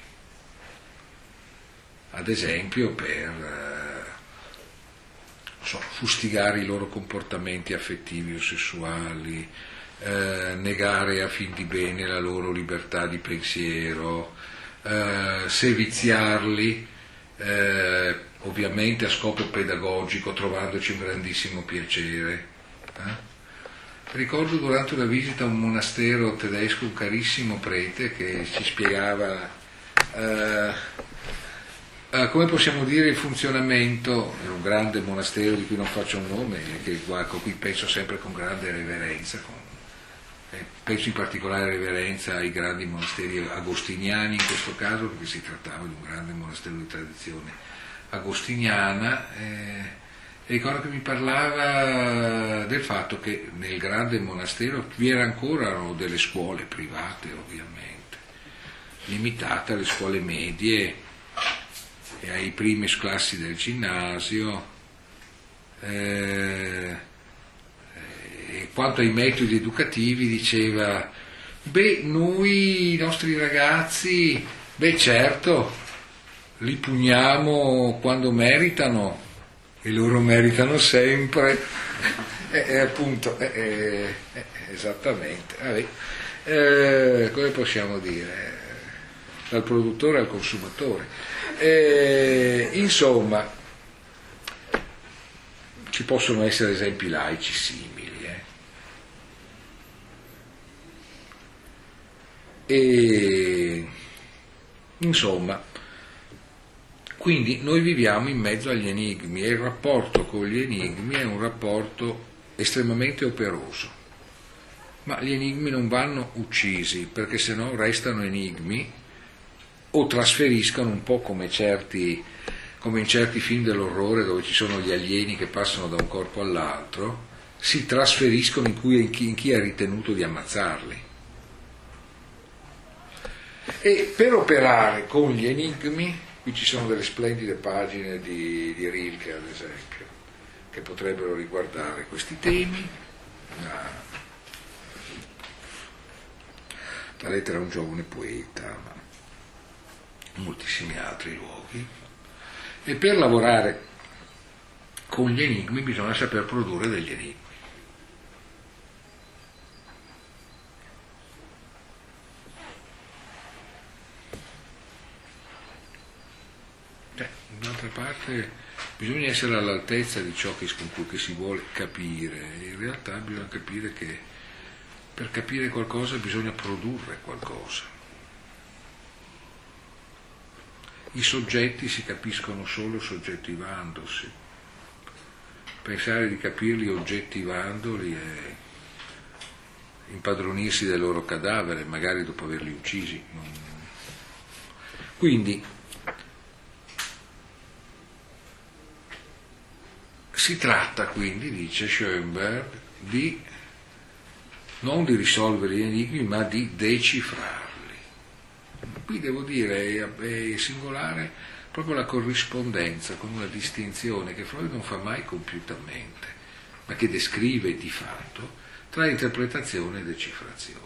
Ad esempio per eh, so, fustigare i loro comportamenti affettivi o sessuali, eh, negare a fin di bene la loro libertà di pensiero, eh, seviziarli, eh, ovviamente a scopo pedagogico, trovandoci un grandissimo piacere. Eh? Ricordo durante una visita a un monastero tedesco un carissimo prete che ci spiegava eh, eh, come possiamo dire il funzionamento, era un grande monastero di cui non faccio un nome, che a cui penso sempre con grande reverenza, con, eh, penso in particolare reverenza ai grandi monasteri agostiniani in questo caso, perché si trattava di un grande monastero di tradizione agostiniana. Eh, ricordo che mi parlava del fatto che nel grande monastero vi erano ancora delle scuole private, ovviamente, limitate alle scuole medie e ai primi classi del ginnasio. Eh, e quanto ai metodi educativi diceva, beh, noi i nostri ragazzi, beh certo, li puniamo quando meritano, e loro meritano sempre, e, e appunto, e, e, e, esattamente, vabbè. Eh, come possiamo dire, dal produttore al consumatore. Eh, insomma, ci possono essere esempi laici simili. Eh. E, insomma, quindi noi viviamo in mezzo agli enigmi e il rapporto con gli enigmi è un rapporto estremamente operoso. Ma gli enigmi non vanno uccisi, perché sennò restano enigmi o trasferiscono un po' come certi, come in certi film dell'orrore dove ci sono gli alieni che passano da un corpo all'altro, si trasferiscono in, cui, in, chi, in chi ha ritenuto di ammazzarli. E per operare con gli enigmi, qui ci sono delle splendide pagine di, di Rilke, ad esempio, che potrebbero riguardare questi temi. La, la lettera a un giovane poeta, ma moltissimi altri luoghi. E per lavorare con gli enigmi bisogna saper produrre degli enigmi. Eh, d'altra parte bisogna essere all'altezza di ciò che, che si vuole capire. In realtà bisogna capire che per capire qualcosa bisogna produrre qualcosa. I soggetti si capiscono solo soggettivandosi. Pensare di capirli oggettivandoli è impadronirsi del loro cadavere, magari dopo averli uccisi. Quindi si tratta quindi, dice Schoenberg, di non di risolvere gli enigmi, ma di decifrarli. Qui devo dire, è singolare proprio la corrispondenza con una distinzione che Freud non fa mai compiutamente, ma che descrive di fatto, tra interpretazione e decifrazione.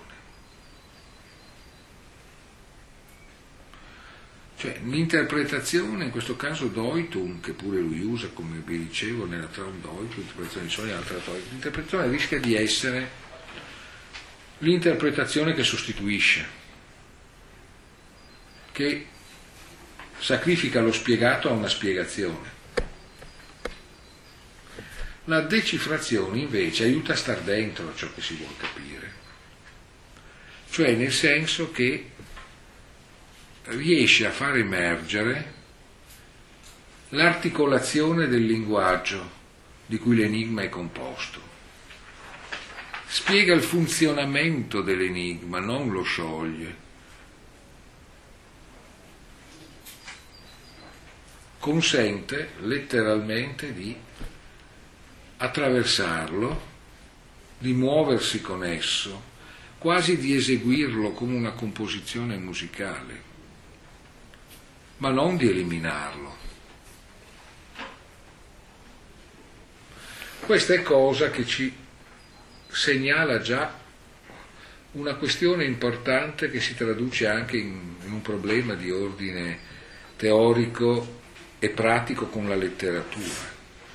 Cioè, l'interpretazione, in questo caso Deutung, che pure lui usa, come vi dicevo, nella Traum Deutung, l'interpretazione di sogni, l'altra Deutung, l'interpretazione rischia di essere l'interpretazione che sostituisce, che sacrifica lo spiegato a una spiegazione. La decifrazione invece aiuta a star dentro a ciò che si vuole capire, cioè nel senso che riesce a far emergere l'articolazione del linguaggio di cui l'enigma è composto. Spiega il funzionamento dell'enigma, non lo scioglie. Consente letteralmente di attraversarlo, di muoversi con esso, quasi di eseguirlo come una composizione musicale, ma non di eliminarlo. Questa è cosa che ci segnala già una questione importante che si traduce anche in, in un problema di ordine teorico e pratico con la letteratura.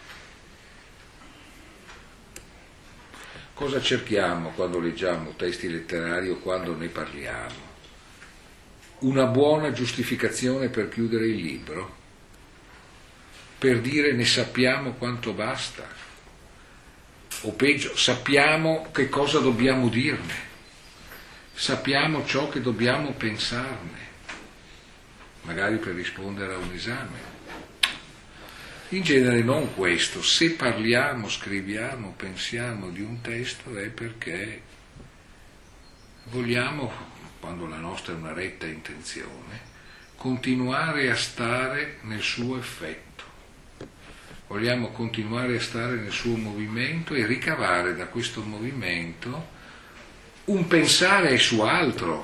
Cosa cerchiamo quando leggiamo testi letterari o quando ne parliamo? Una buona giustificazione per chiudere il libro? Per dire ne sappiamo quanto basta? O peggio, sappiamo che cosa dobbiamo dirne, sappiamo ciò che dobbiamo pensarne, magari per rispondere a un esame. In genere non questo. Se parliamo, scriviamo, pensiamo di un testo è perché vogliamo, quando la nostra è una retta intenzione, continuare a stare nel suo effetto. Vogliamo continuare a stare nel suo movimento e ricavare da questo movimento un pensare su altro,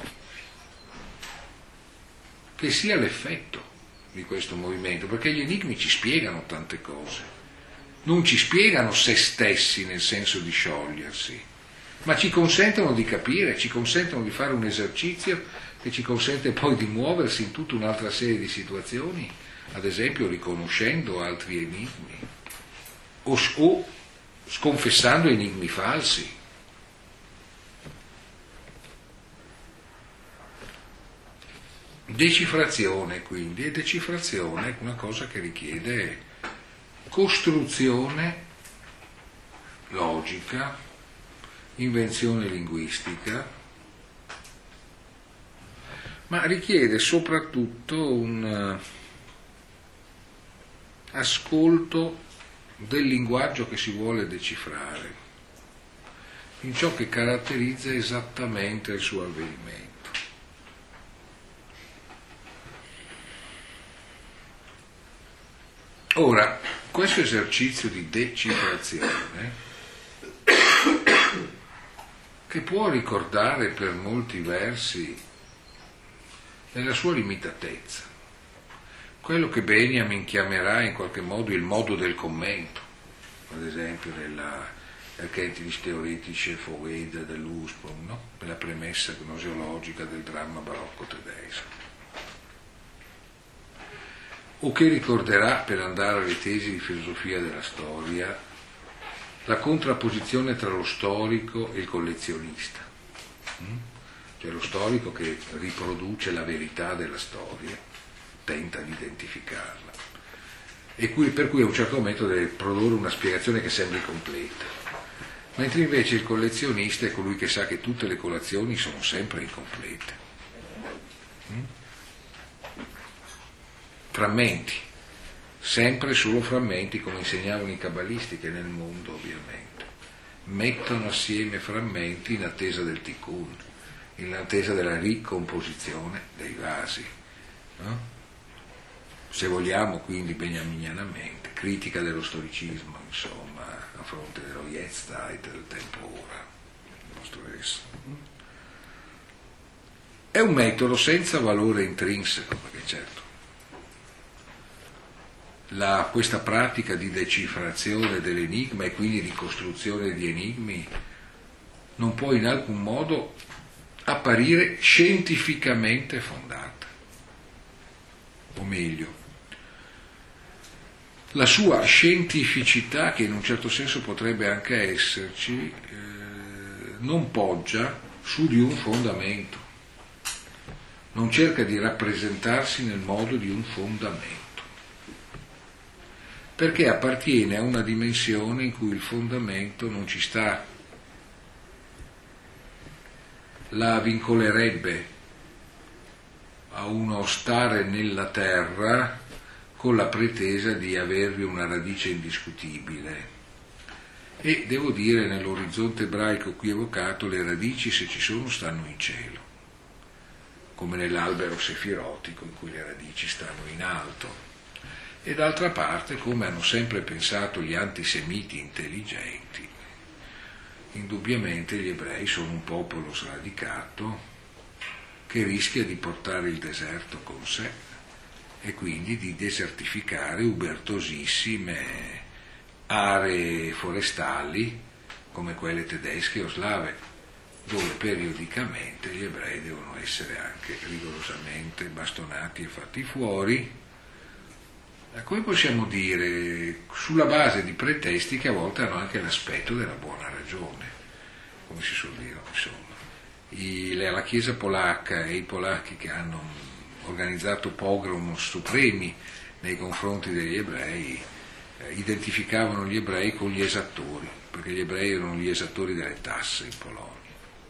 che sia l'effetto di questo movimento, perché gli enigmi ci spiegano tante cose, non ci spiegano se stessi nel senso di sciogliersi, ma ci consentono di capire, ci consentono di fare un esercizio che ci consente poi di muoversi in tutta un'altra serie di situazioni, ad esempio riconoscendo altri enigmi o, o sconfessando enigmi falsi. Decifrazione quindi, e decifrazione è una cosa che richiede costruzione logica, invenzione linguistica, ma richiede soprattutto un ascolto del linguaggio che si vuole decifrare. in ciò che caratterizza esattamente il suo avvenimento. Ora, questo esercizio di decifrazione, che può ricordare per molti versi, nella sua limitatezza, quello che Benjamin chiamerà in qualche modo il modo del commento, ad esempio nella Erkenntnis theoretische Vorrede dell'Ursprung, no? Nella premessa gnoseologica del dramma barocco tedesco, o che ricorderà, per andare alle tesi di filosofia della storia, la contrapposizione tra lo storico e il collezionista, cioè lo storico che riproduce la verità della storia, tenta di identificarla, e cui, per cui a un certo momento deve produrre una spiegazione che sembri completa, mentre invece il collezionista è colui che sa che tutte le colazioni sono sempre incomplete. Frammenti, sempre solo frammenti, come insegnavano i cabalisti, che nel mondo ovviamente mettono assieme frammenti in attesa del tikkun, in attesa della ricomposizione dei vasi, no? Se vogliamo quindi beniaminianamente, critica dello storicismo, insomma, a fronte dello Jetztzeit, del tempo ora, il nostro essere. È un metodo senza valore intrinseco, perché certo La, questa pratica di decifrazione dell'enigma e quindi di costruzione di enigmi non può in alcun modo apparire scientificamente fondata, o meglio, la sua scientificità, che in un certo senso potrebbe anche esserci, eh, non poggia su di un fondamento, non cerca di rappresentarsi nel modo di un fondamento, perché appartiene a una dimensione in cui il fondamento non ci sta, la vincolerebbe a uno stare nella terra con la pretesa di avervi una radice indiscutibile. E devo dire, nell'orizzonte ebraico qui evocato, le radici, se ci sono, stanno in cielo, come nell'albero sefirotico in cui le radici stanno in alto. E d'altra parte, come hanno sempre pensato gli antisemiti intelligenti, indubbiamente gli ebrei sono un popolo sradicato che rischia di portare il deserto con sé e quindi di desertificare ubertosissime aree forestali come quelle tedesche o slave, dove periodicamente gli ebrei devono essere anche rigorosamente bastonati e fatti fuori. Come possiamo dire, sulla base di pretesti che a volte hanno anche l'aspetto della buona ragione, come si suol dire, insomma. I, la Chiesa polacca e i polacchi che hanno organizzato pogrom supremi nei confronti degli ebrei eh, identificavano gli ebrei con gli esattori, perché gli ebrei erano gli esattori delle tasse in Polonia.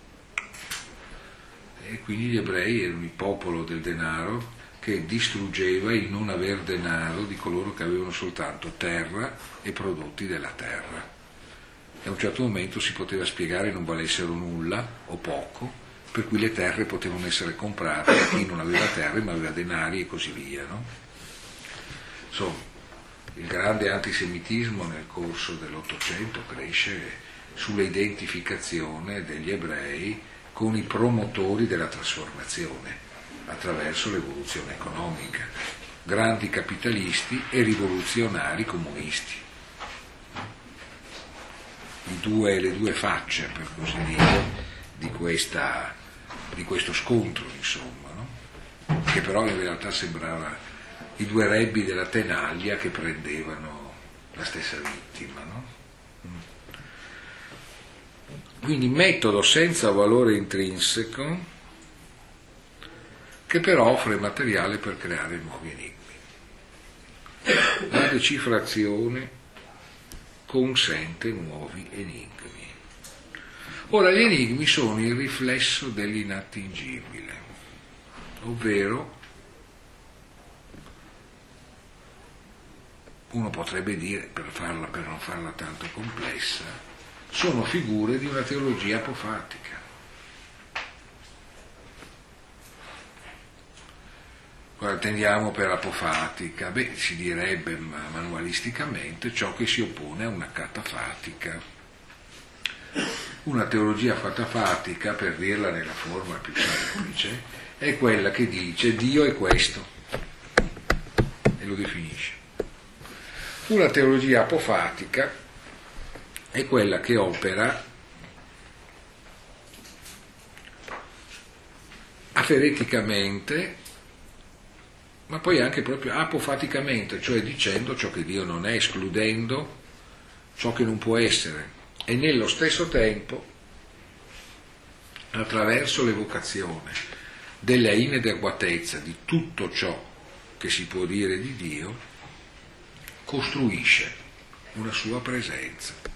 E quindi gli ebrei erano il popolo del denaro che distruggeva il non aver denaro di coloro che avevano soltanto terra e prodotti della terra. E a un certo momento si poteva spiegare non valessero nulla o poco, per cui le terre potevano essere comprate da chi non aveva terre ma aveva denari e così via, no? Insomma, il grande antisemitismo nel corso dell'Ottocento cresce sull'identificazione degli ebrei con i promotori della trasformazione attraverso l'evoluzione economica, grandi capitalisti e rivoluzionari comunisti. I due, le due facce, per così dire, di, questa, di questo scontro, insomma, no? Che però in realtà sembrava i due rebbi della tenaglia che prendevano la stessa vittima, no? Quindi metodo senza valore intrinseco, che però offre materiale per creare nuovi enigmi. La decifrazione consente nuovi enigmi. Ora, gli enigmi sono il riflesso dell'inattingibile, ovvero, uno potrebbe dire, per farla, per non farla tanto complessa, sono figure di una teologia apofatica. Cosa intendiamo per apofatica? Beh, si direbbe manualisticamente ciò che si oppone a una catafatica. Una teologia catafatica, per dirla nella forma più semplice, è quella che dice Dio è questo e lo definisce. Una teologia apofatica è quella che opera afereticamente, ma poi anche proprio apofaticamente, cioè dicendo ciò che Dio non è, escludendo ciò che non può essere, e nello stesso tempo, attraverso l'evocazione della inadeguatezza di tutto ciò che si può dire di Dio, costruisce una sua presenza.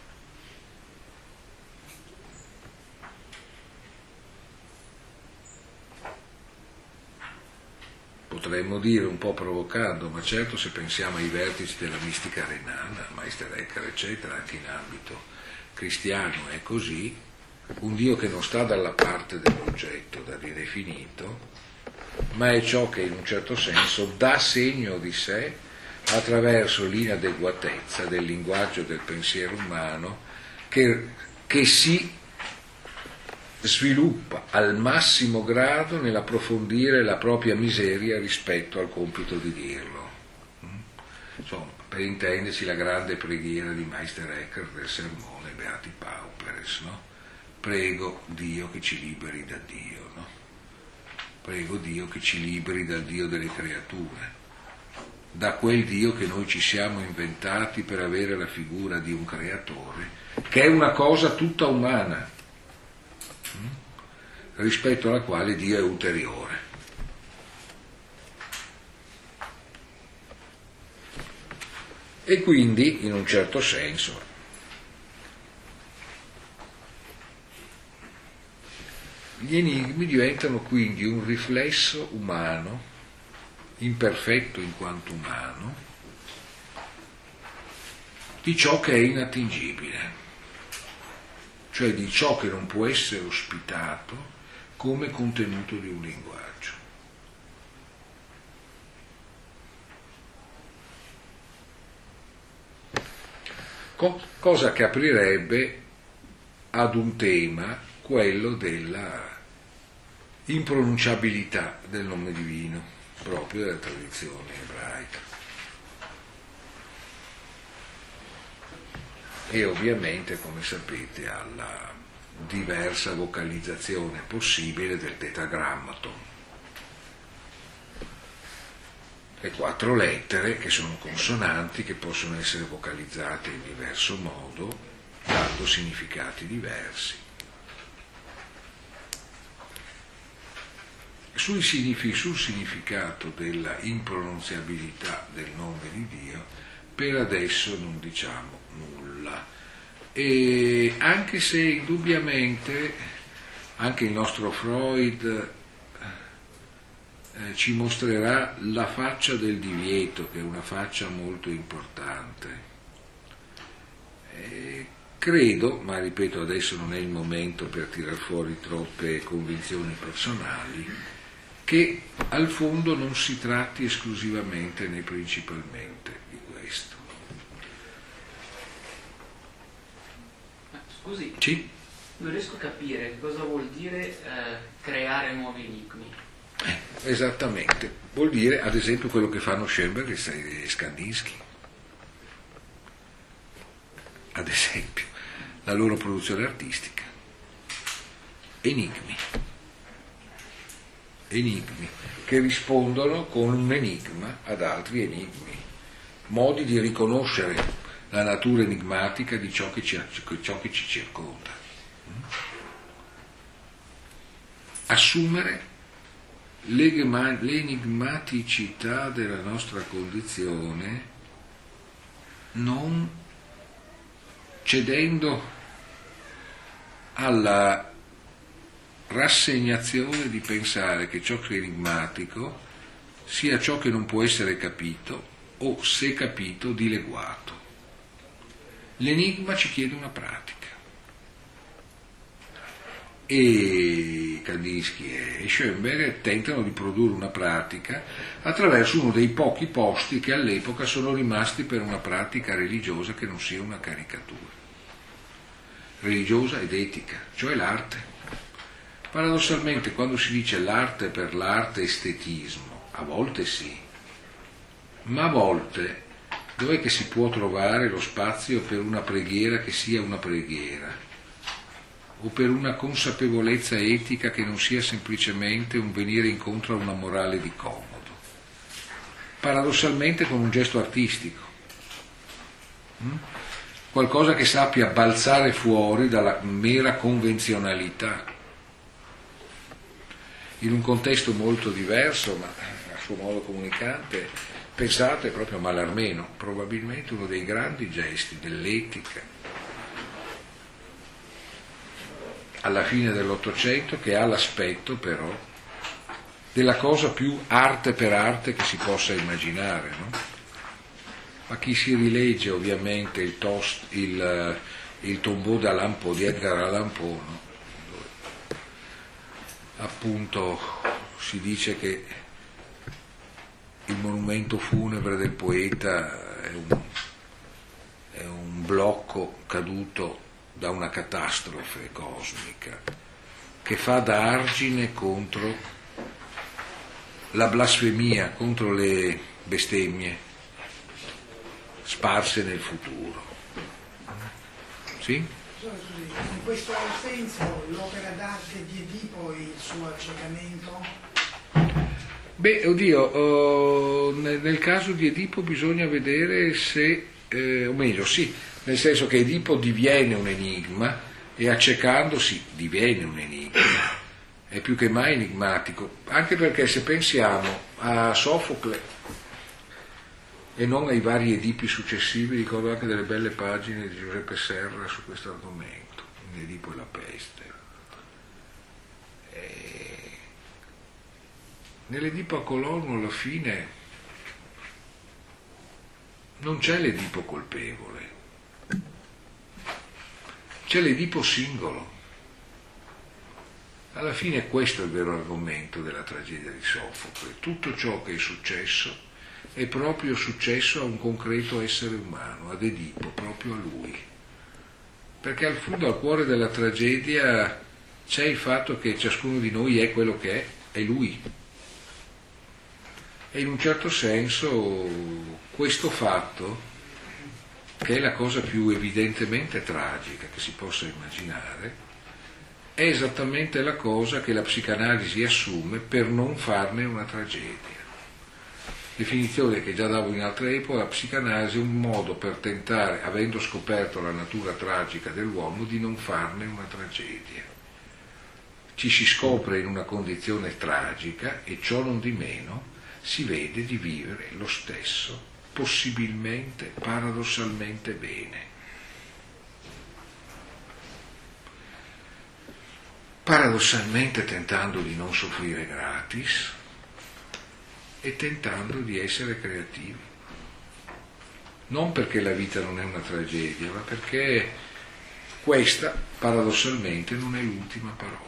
Potremmo dire un po' provocando, ma certo se pensiamo ai vertici della mistica renana, Meister Eckhart eccetera, anche in ambito cristiano è così, un Dio che non sta dalla parte dell'oggetto da dire finito, ma è ciò che in un certo senso dà segno di sé attraverso l'inadeguatezza del linguaggio del pensiero umano che, che si sviluppa al massimo grado nell'approfondire la propria miseria rispetto al compito di dirlo. Insomma, per intenderci la grande preghiera di Meister Eckhart del sermone Beati Pauperes, no? Prego Dio che ci liberi da Dio, no? Prego Dio che ci liberi dal Dio delle creature, da quel Dio che noi ci siamo inventati per avere la figura di un creatore, che è una cosa tutta umana, rispetto alla quale Dio è ulteriore. E quindi, in un certo senso, gli enigmi diventano quindi un riflesso umano, imperfetto in quanto umano, di ciò che è inattingibile, cioè di ciò che non può essere ospitato come contenuto di un linguaggio. Co- cosa che aprirebbe ad un tema, quello della impronunciabilità del nome divino, proprio della tradizione ebraica. E ovviamente, come sapete, alla diversa vocalizzazione possibile del tetagrammaton, le quattro lettere che sono consonanti che possono essere vocalizzate in diverso modo, dando significati diversi. Sul, signific- sul significato della impronunziabilità del nome di Dio per adesso non diciamo nulla. E anche se indubbiamente anche il nostro Freud eh, ci mostrerà la faccia del divieto, che è una faccia molto importante, e credo, ma ripeto adesso non è il momento per tirar fuori troppe convinzioni personali, che al fondo non si tratti esclusivamente né principalmente di questo. Scusi, Sì? non riesco a capire cosa vuol dire eh, creare nuovi enigmi. Eh, esattamente, vuol dire ad esempio quello che fanno Schoenberg e Kandinsky, ad esempio, la loro produzione artistica. Enigmi. Enigmi che rispondono con un enigma ad altri enigmi, modi di riconoscere la natura enigmatica di ciò che ci, ciò che ci circonda. Assumere l'enigmaticità della nostra condizione non cedendo alla rassegnazione di pensare che ciò che è enigmatico sia ciò che non può essere capito o, se capito, dileguato. L'enigma ci chiede una pratica, e Kandinsky e Schoenberg tentano di produrre una pratica attraverso uno dei pochi posti che all'epoca sono rimasti per una pratica religiosa che non sia una caricatura, religiosa ed etica, cioè l'arte. Paradossalmente, quando si dice l'arte per l'arte, estetismo, a volte sì, ma a volte dov'è che si può trovare lo spazio per una preghiera che sia una preghiera, o per una consapevolezza etica che non sia semplicemente un venire incontro a una morale di comodo, paradossalmente con un gesto artistico, mm? qualcosa che sappia balzare fuori dalla mera convenzionalità, in un contesto molto diverso, ma a suo modo comunicante. Pensate proprio a Malarmeno, probabilmente uno dei grandi gesti dell'etica alla fine dell'Ottocento, che ha l'aspetto però della cosa più arte per arte che si possa immaginare, no? Ma chi si rilegge ovviamente il, toast, il, il Tombeau d'Allan Poe di Edgar Allan Poe, no? Appunto si dice che il monumento funebre del poeta è un, è un blocco caduto da una catastrofe cosmica che fa da argine contro la blasfemia, contro le bestemmie sparse nel futuro. Sì? In questo senso l'opera d'arte di Edipo e il suo accecamento? Beh, oddio, oh, nel, nel caso di Edipo bisogna vedere se, eh, o meglio, sì, nel senso che Edipo diviene un enigma e accecandosi diviene un enigma, è più che mai enigmatico, anche perché se pensiamo a Sofocle e non ai vari Edipi successivi, ricordo anche delle belle pagine di Giuseppe Serra su questo argomento, in Edipo e la peste. E nell'Edipo a Colonno alla fine non c'è l'Edipo colpevole, c'è l'Edipo singolo. Alla fine questo è il vero argomento della tragedia di Sofocle. Tutto ciò che è successo è proprio successo a un concreto essere umano, ad Edipo, proprio a lui. Perché al fondo, al cuore della tragedia, c'è il fatto che ciascuno di noi è quello che è, è lui. E in un certo senso questo fatto, che è la cosa più evidentemente tragica che si possa immaginare, è esattamente la cosa che la psicanalisi assume per non farne una tragedia. Definizione che già davo in altra epoca: la psicanalisi è un modo per tentare, avendo scoperto la natura tragica dell'uomo, di non farne una tragedia. Ci si scopre in una condizione tragica e ciò non di meno si vede di vivere lo stesso, possibilmente, paradossalmente bene. Paradossalmente tentando di non soffrire gratis e tentando di essere creativi. Non perché la vita non è una tragedia, ma perché questa, paradossalmente, non è l'ultima parola.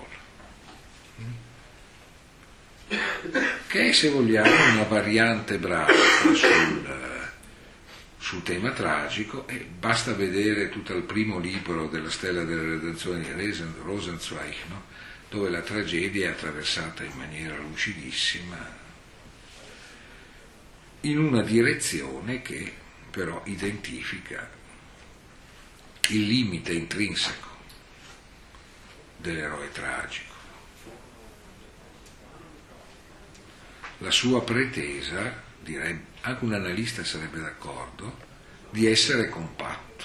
Che è, se vogliamo, una variante brava sul, sul tema tragico, e basta vedere tutto il primo libro della Stella della Redenzione di Rosenzweig, no? Dove la tragedia è attraversata in maniera lucidissima in una direzione che però identifica il limite intrinseco dell'eroe tragico. La sua pretesa, direi, anche un analista sarebbe d'accordo, di essere compatto,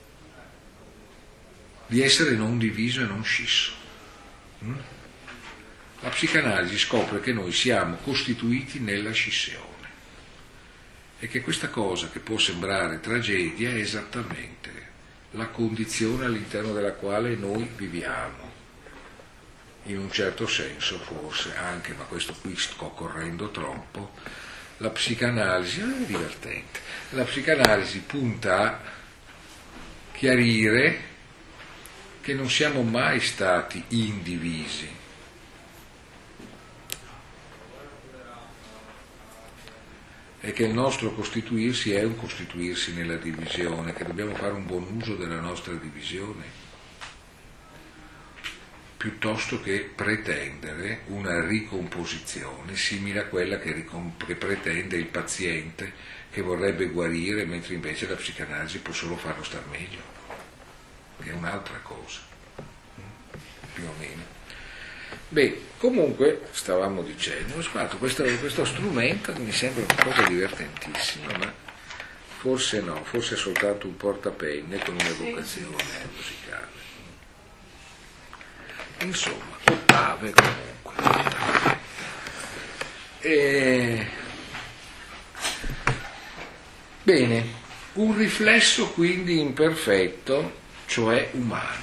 di essere non diviso e non scisso. Mm? La psicanalisi scopre che noi siamo costituiti nella scissione e che questa cosa, che può sembrare tragedia, è esattamente la condizione all'interno della quale noi viviamo. In un certo senso forse anche, ma questo qui sto correndo troppo, la psicanalisi, non è divertente, la psicanalisi punta a chiarire che non siamo mai stati indivisi. E che il nostro costituirsi è un costituirsi nella divisione, che dobbiamo fare un buon uso della nostra divisione, piuttosto che pretendere una ricomposizione simile a quella che, ricom- che pretende il paziente che vorrebbe guarire, mentre invece la psicanalisi può solo farlo star meglio, che è un'altra cosa, più o meno. Beh, comunque, stavamo dicendo, questo, questo strumento mi sembra una cosa divertentissima, ma forse no, forse è soltanto un portapenne con un'evocazione musicale. Insomma, ottave comunque. Ottave. E... Bene, un riflesso quindi imperfetto, cioè umano.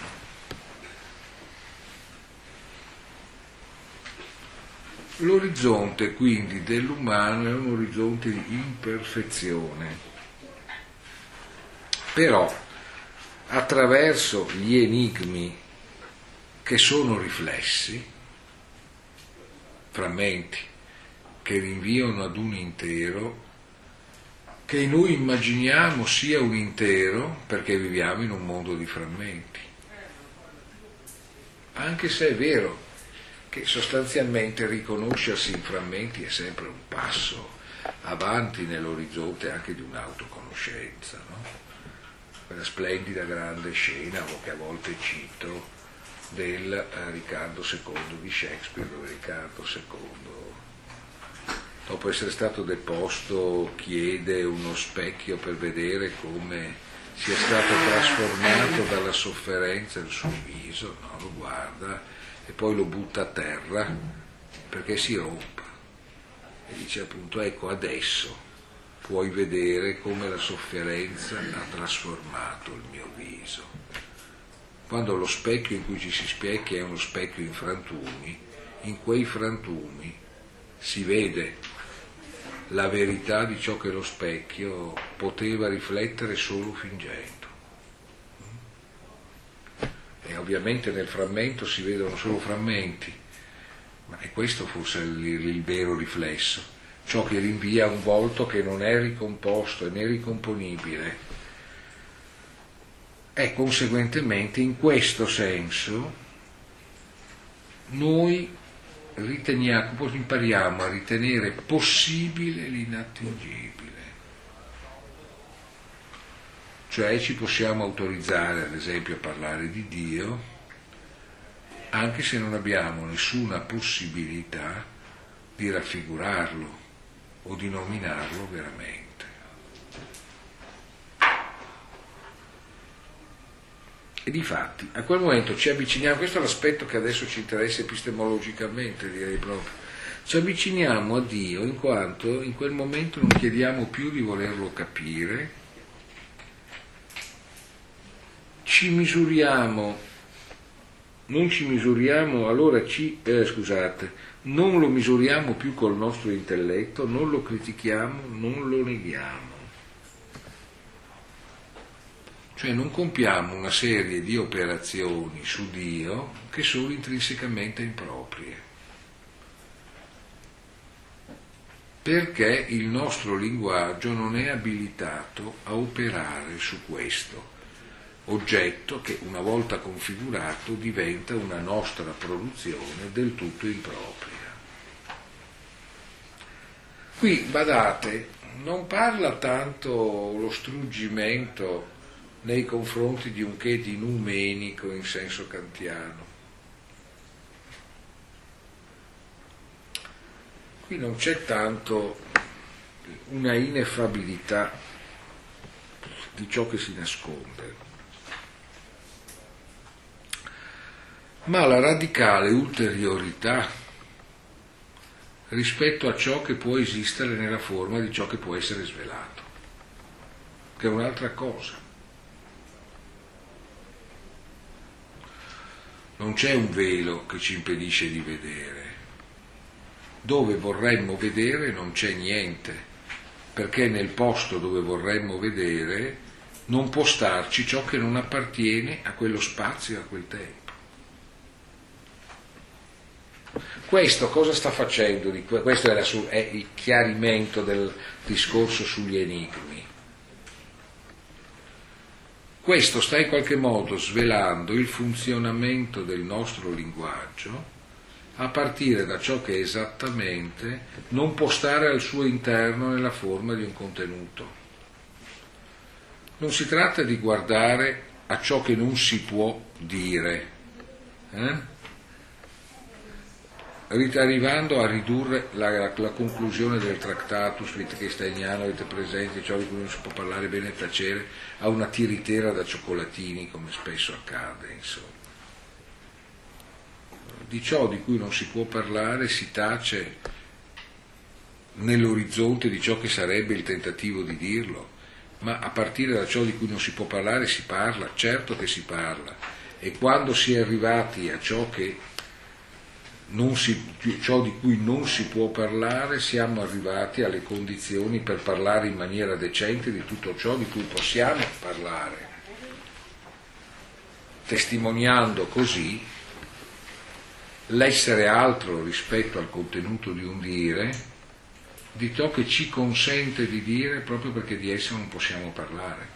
L'orizzonte quindi dell'umano è un orizzonte di imperfezione, però attraverso gli enigmi che sono riflessi, frammenti che rinviano ad un intero, che noi immaginiamo sia un intero perché viviamo in un mondo di frammenti, anche se è vero che sostanzialmente riconoscersi in frammenti è sempre un passo avanti nell'orizzonte anche di un'autoconoscenza, no? Quella splendida grande scena che a volte cito del eh, Riccardo secondo di Shakespeare, dove Riccardo secondo, dopo essere stato deposto, chiede uno specchio per vedere come sia stato trasformato dalla sofferenza il suo viso, no? Lo guarda e poi lo butta a terra perché si rompe e dice appunto: ecco, adesso puoi vedere come la sofferenza ha trasformato il mio viso. Quando lo specchio in cui ci si specchia è uno specchio in frantumi, in quei frantumi si vede la verità di ciò che lo specchio poteva riflettere solo fingendo. E ovviamente nel frammento si vedono solo frammenti, ma è questo forse il, il vero riflesso, ciò che rinvia a un volto che non è ricomposto e né ricomponibile. E conseguentemente in questo senso noi riteniamo, impariamo a ritenere possibile l'inattingibile. Cioè ci possiamo autorizzare, ad esempio, a parlare di Dio, anche se non abbiamo nessuna possibilità di raffigurarlo o di nominarlo veramente. E difatti, a quel momento ci avviciniamo, questo è l'aspetto che adesso ci interessa epistemologicamente, direi proprio, ci avviciniamo a Dio in quanto in quel momento non chiediamo più di volerlo capire, ci misuriamo, non ci misuriamo, allora ci, eh, scusate, non lo misuriamo più col nostro intelletto, non lo critichiamo, non lo neghiamo. Cioè non compiamo una serie di operazioni su Dio che sono intrinsecamente improprie, perché il nostro linguaggio non è abilitato a operare su questo oggetto che una volta configurato diventa una nostra produzione del tutto impropria. Qui, badate, non parla tanto lo struggimento nei confronti di un che di numenico in senso kantiano. Qui non c'è tanto una ineffabilità di ciò che si nasconde, ma la radicale ulteriorità rispetto a ciò che può esistere nella forma di ciò che può essere svelato, che è un'altra cosa. Non c'è un velo che ci impedisce di vedere. Dove vorremmo vedere non c'è niente, perché nel posto dove vorremmo vedere non può starci ciò che non appartiene a quello spazio e a quel tempo. Questo cosa sta facendo? Questo è, la, è il chiarimento del discorso sugli enigmi. Questo sta in qualche modo svelando il funzionamento del nostro linguaggio a partire da ciò che esattamente non può stare al suo interno nella forma di un contenuto. Non si tratta di guardare a ciò che non si può dire, eh? arrivando a ridurre la, la, la conclusione del Tractatus Wittgensteiniano, avete presente, ciò di cui non si può parlare bene e tacere, a una tiritera da cioccolatini, come spesso accade, insomma. Di ciò di cui non si può parlare si tace nell'orizzonte di ciò che sarebbe il tentativo di dirlo, ma a partire da ciò di cui non si può parlare si parla, certo che si parla, e quando si è arrivati a ciò che non si, ciò di cui non si può parlare, siamo arrivati alle condizioni per parlare in maniera decente di tutto ciò di cui possiamo parlare, testimoniando così l'essere altro rispetto al contenuto di un dire, di ciò che ci consente di dire proprio perché di esso non possiamo parlare.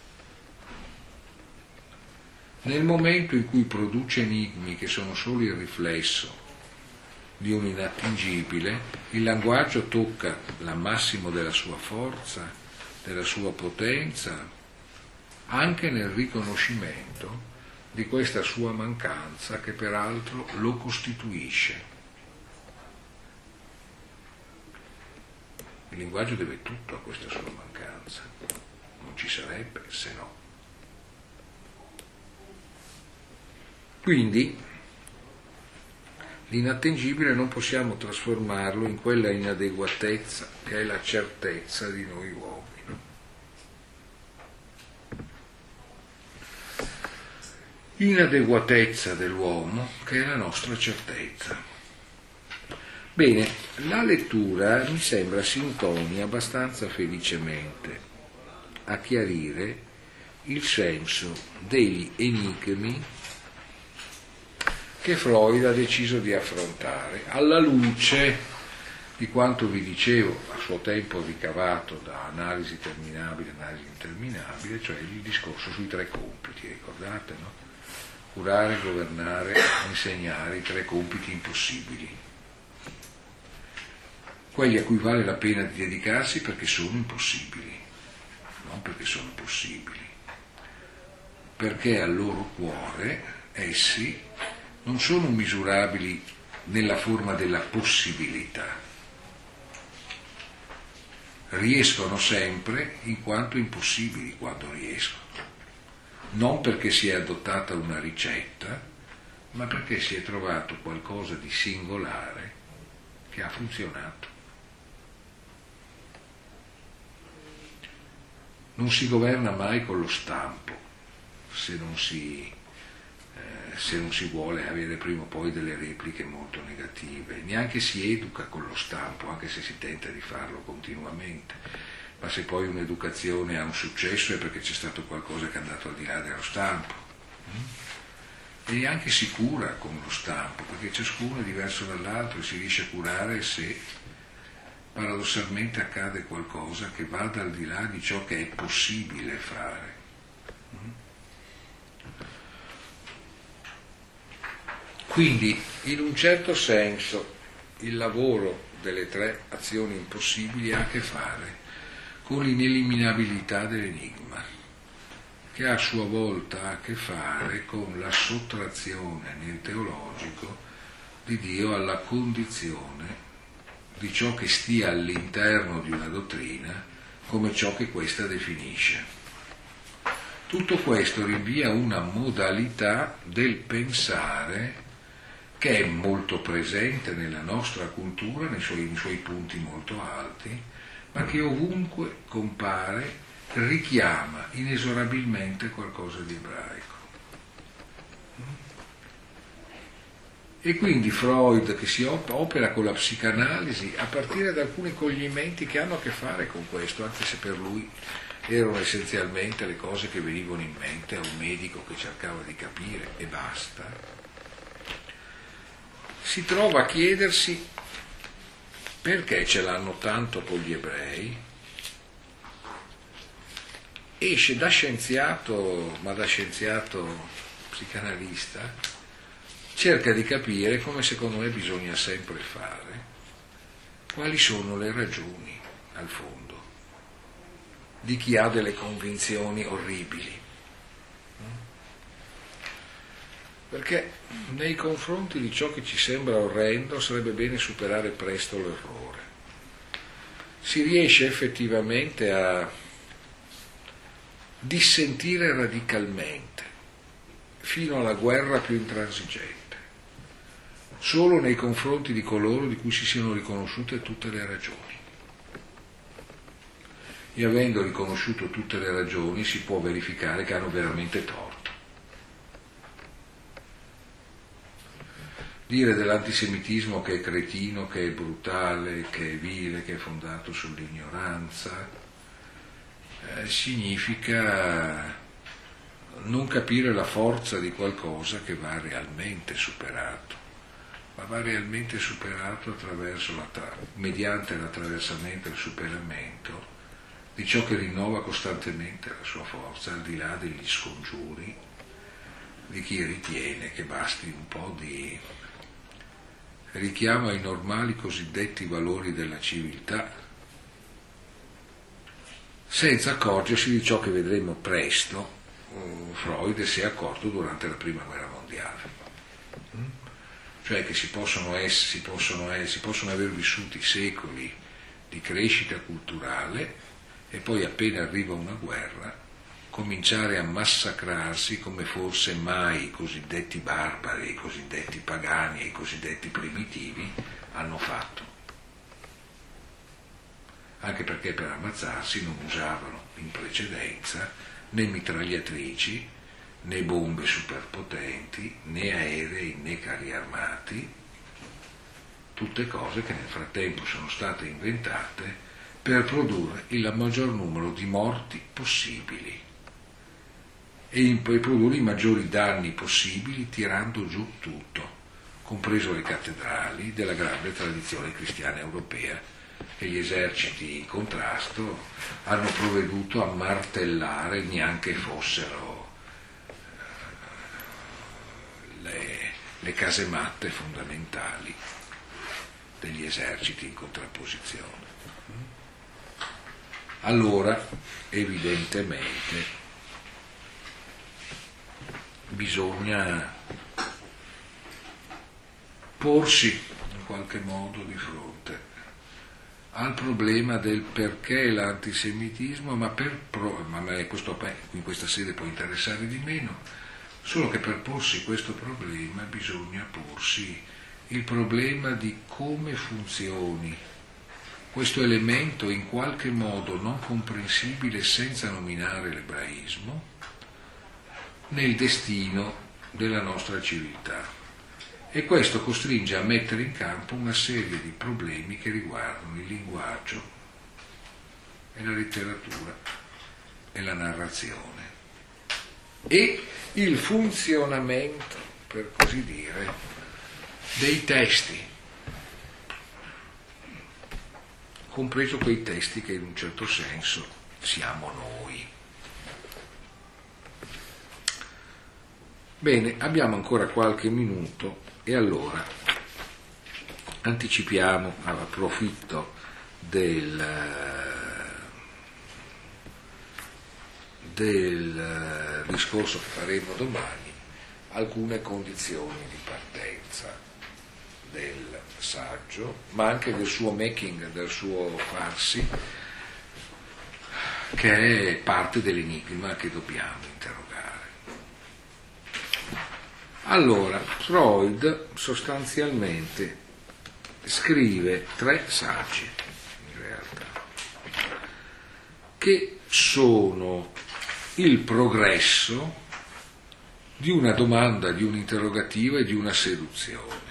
Nel momento in cui produce enigmi che sono solo il riflesso di un inattingibile, il linguaggio tocca la massimo della sua forza, della sua potenza, anche nel riconoscimento di questa sua mancanza che peraltro lo costituisce. Il linguaggio deve tutto a questa sua mancanza, non ci sarebbe se no. Quindi l'inattengibile non possiamo trasformarlo in quella inadeguatezza che è la certezza di noi uomini. Inadeguatezza dell'uomo che è la nostra certezza. Bene, la lettura mi sembra si intoni abbastanza felicemente a chiarire il senso degli enigmi che Freud ha deciso di affrontare alla luce di quanto vi dicevo a suo tempo ricavato da analisi terminabile, analisi interminabile, cioè il discorso sui tre compiti, ricordate, no? Curare, governare, insegnare, i tre compiti impossibili, quelli a cui vale la pena di dedicarsi perché sono impossibili, non perché sono possibili, perché al loro cuore essi non sono misurabili nella forma della possibilità, riescono sempre in quanto impossibili quando riescono, non perché si è adottata una ricetta, ma perché si è trovato qualcosa di singolare che ha funzionato. Non si governa mai con lo stampo se non si, eh, se non si vuole avere prima o poi delle repliche molto negative, neanche si educa con lo stampo, anche se si tenta di farlo continuamente. Ma se poi un'educazione ha un successo è perché c'è stato qualcosa che è andato al di là dello stampo. E anche si cura con lo stampo, perché ciascuno è diverso dall'altro e si riesce a curare se paradossalmente accade qualcosa che vada al di là di ciò che è possibile fare. Quindi, in un certo senso, il lavoro delle tre azioni impossibili ha a che fare con l'ineliminabilità dell'enigma, che a sua volta ha a che fare con la sottrazione nel teologico di Dio alla condizione di ciò che stia all'interno di una dottrina come ciò che questa definisce. Tutto questo rinvia a una modalità del pensare che è molto presente nella nostra cultura, nei suoi, nei suoi punti molto alti, ma che ovunque compare richiama inesorabilmente qualcosa di ebraico. E quindi Freud, che si opera con la psicanalisi a partire da alcuni coglimenti che hanno a che fare con questo, anche se per lui erano essenzialmente le cose che venivano in mente a un medico che cercava di capire e basta, si trova a chiedersi perché ce l'hanno tanto con gli ebrei. Esce da scienziato, ma da scienziato psicanalista, cerca di capire, come secondo me bisogna sempre fare, quali sono le ragioni al fondo di chi ha delle convinzioni orribili. Perché nei confronti di ciò che ci sembra orrendo sarebbe bene superare presto l'errore. Si riesce effettivamente a dissentire radicalmente fino alla guerra più intransigente solo nei confronti di coloro di cui si siano riconosciute tutte le ragioni. E avendo riconosciuto tutte le ragioni si può verificare che hanno veramente torto. Dire dell'antisemitismo che è cretino, che è brutale, che è vile, che è fondato sull'ignoranza, eh, significa non capire la forza di qualcosa che va realmente superato, ma va realmente superato attraverso la tra- mediante l'attraversamento e il superamento di ciò che rinnova costantemente la sua forza, al di là degli scongiuri di chi ritiene che basti un po' di richiamo ai normali cosiddetti valori della civiltà, senza accorgersi di ciò che vedremo presto. Freud si è accorto durante la prima guerra mondiale, cioè che si possono, essere, si possono, essere, si possono aver vissuti secoli di crescita culturale e poi appena arriva una guerra cominciare a massacrarsi come forse mai i cosiddetti barbari, i cosiddetti pagani e i cosiddetti primitivi hanno fatto. Anche perché per ammazzarsi non usavano in precedenza né mitragliatrici, né bombe superpotenti, né aerei, né carri armati, tutte cose che nel frattempo sono state inventate per produrre il maggior numero di morti possibili e per produrre i maggiori danni possibili tirando giù tutto, compreso le cattedrali della grande tradizione cristiana europea che gli eserciti in contrasto hanno provveduto a martellare, neanche fossero le, le casematte fondamentali degli eserciti in contrapposizione. Allora, evidentemente, bisogna porsi in qualche modo di fronte al problema del perché l'antisemitismo, ma, per, ma questo in questa sede può interessare di meno, solo che per porsi questo problema bisogna porsi il problema di come funzioni questo elemento in qualche modo non comprensibile senza nominare l'ebraismo nel destino della nostra civiltà. E questo costringe a mettere in campo una serie di problemi che riguardano il linguaggio e la letteratura e la narrazione e il funzionamento, per così dire, dei testi, compreso quei testi che in un certo senso siamo noi. Bene, abbiamo ancora qualche minuto e allora anticipiamo, approfitto del, del discorso che faremo domani, alcune condizioni di partenza del saggio, ma anche del suo making, del suo farsi, che è parte dell'enigma che dobbiamo interrogare. Allora, Freud sostanzialmente scrive tre saggi, in realtà, che sono il progresso di una domanda, di un interrogativo e di una seduzione.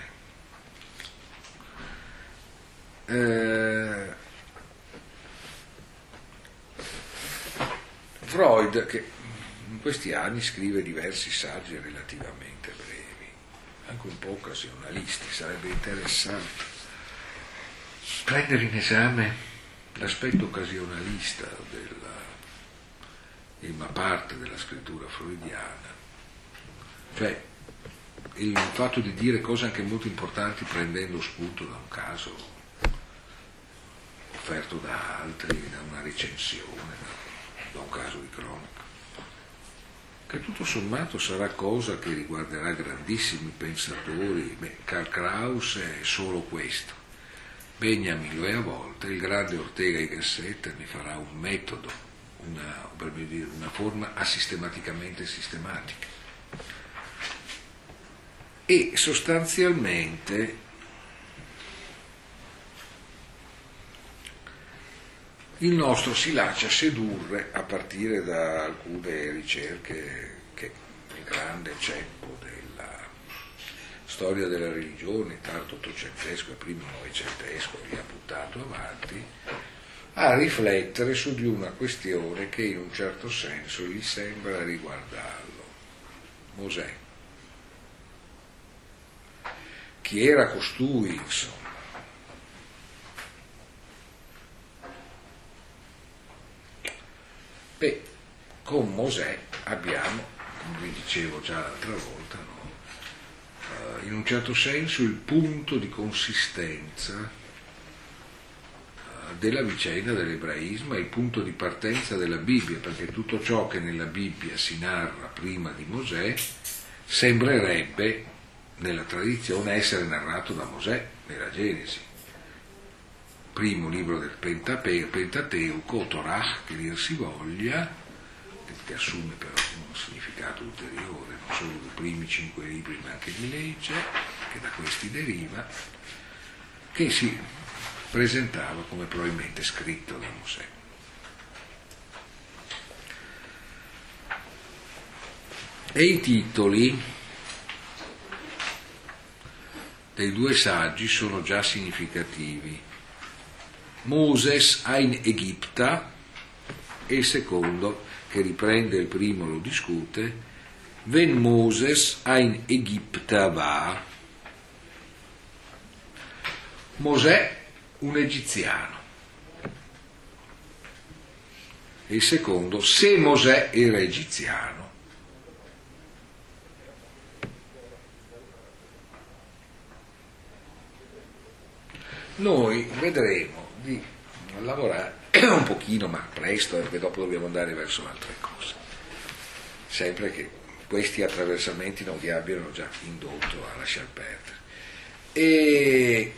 Eh, Freud, che in questi anni scrive diversi saggi relativamente brevi, anche un po' occasionalisti, sarebbe interessante prendere in esame l'aspetto occasionalista della, di una parte della scrittura freudiana, cioè il fatto di dire cose anche molto importanti prendendo spunto da un caso offerto da altri, da una recensione, da, da un caso di cronaca, che tutto sommato sarà cosa che riguarderà grandissimi pensatori. Beh, Karl Kraus è solo questo, Benjamin lo è a volte, il grande Ortega y Gasset ne farà un metodo, una, per dire, una forma asistematicamente sistematica. E sostanzialmente il nostro si lascia sedurre a partire da alcune ricerche che il grande ceppo della storia della religione, tardo ottocentesco e primo novecentesco, li ha buttato avanti, a riflettere su di una questione che in un certo senso gli sembra riguardarlo. Mosè. Chi era costui, insomma? Beh, con Mosè abbiamo, come vi dicevo già l'altra volta, no? uh, in un certo senso il punto di consistenza uh, della vicenda dell'ebraismo è il punto di partenza della Bibbia, perché tutto ciò che nella Bibbia si narra prima di Mosè sembrerebbe nella tradizione essere narrato da Mosè nella Genesi, primo libro del Pentateuco, Torah, che dir si voglia, che assume però un significato ulteriore, non solo dei primi cinque libri ma anche di legge, che da questi deriva, che si presentava come probabilmente scritto da Mosè. E i titoli dei due saggi sono già significativi. Moses ein Ägypta, e il secondo, che riprende il primo, lo discute, Wenn Moses ein Ägypter war. Mosè, un egiziano. E il secondo, se Mosè era egiziano. Noi vedremo di lavorare un pochino, ma presto, perché dopo dobbiamo andare verso altre cose, sempre che questi attraversamenti non vi abbiano già indotto a lasciar perdere. E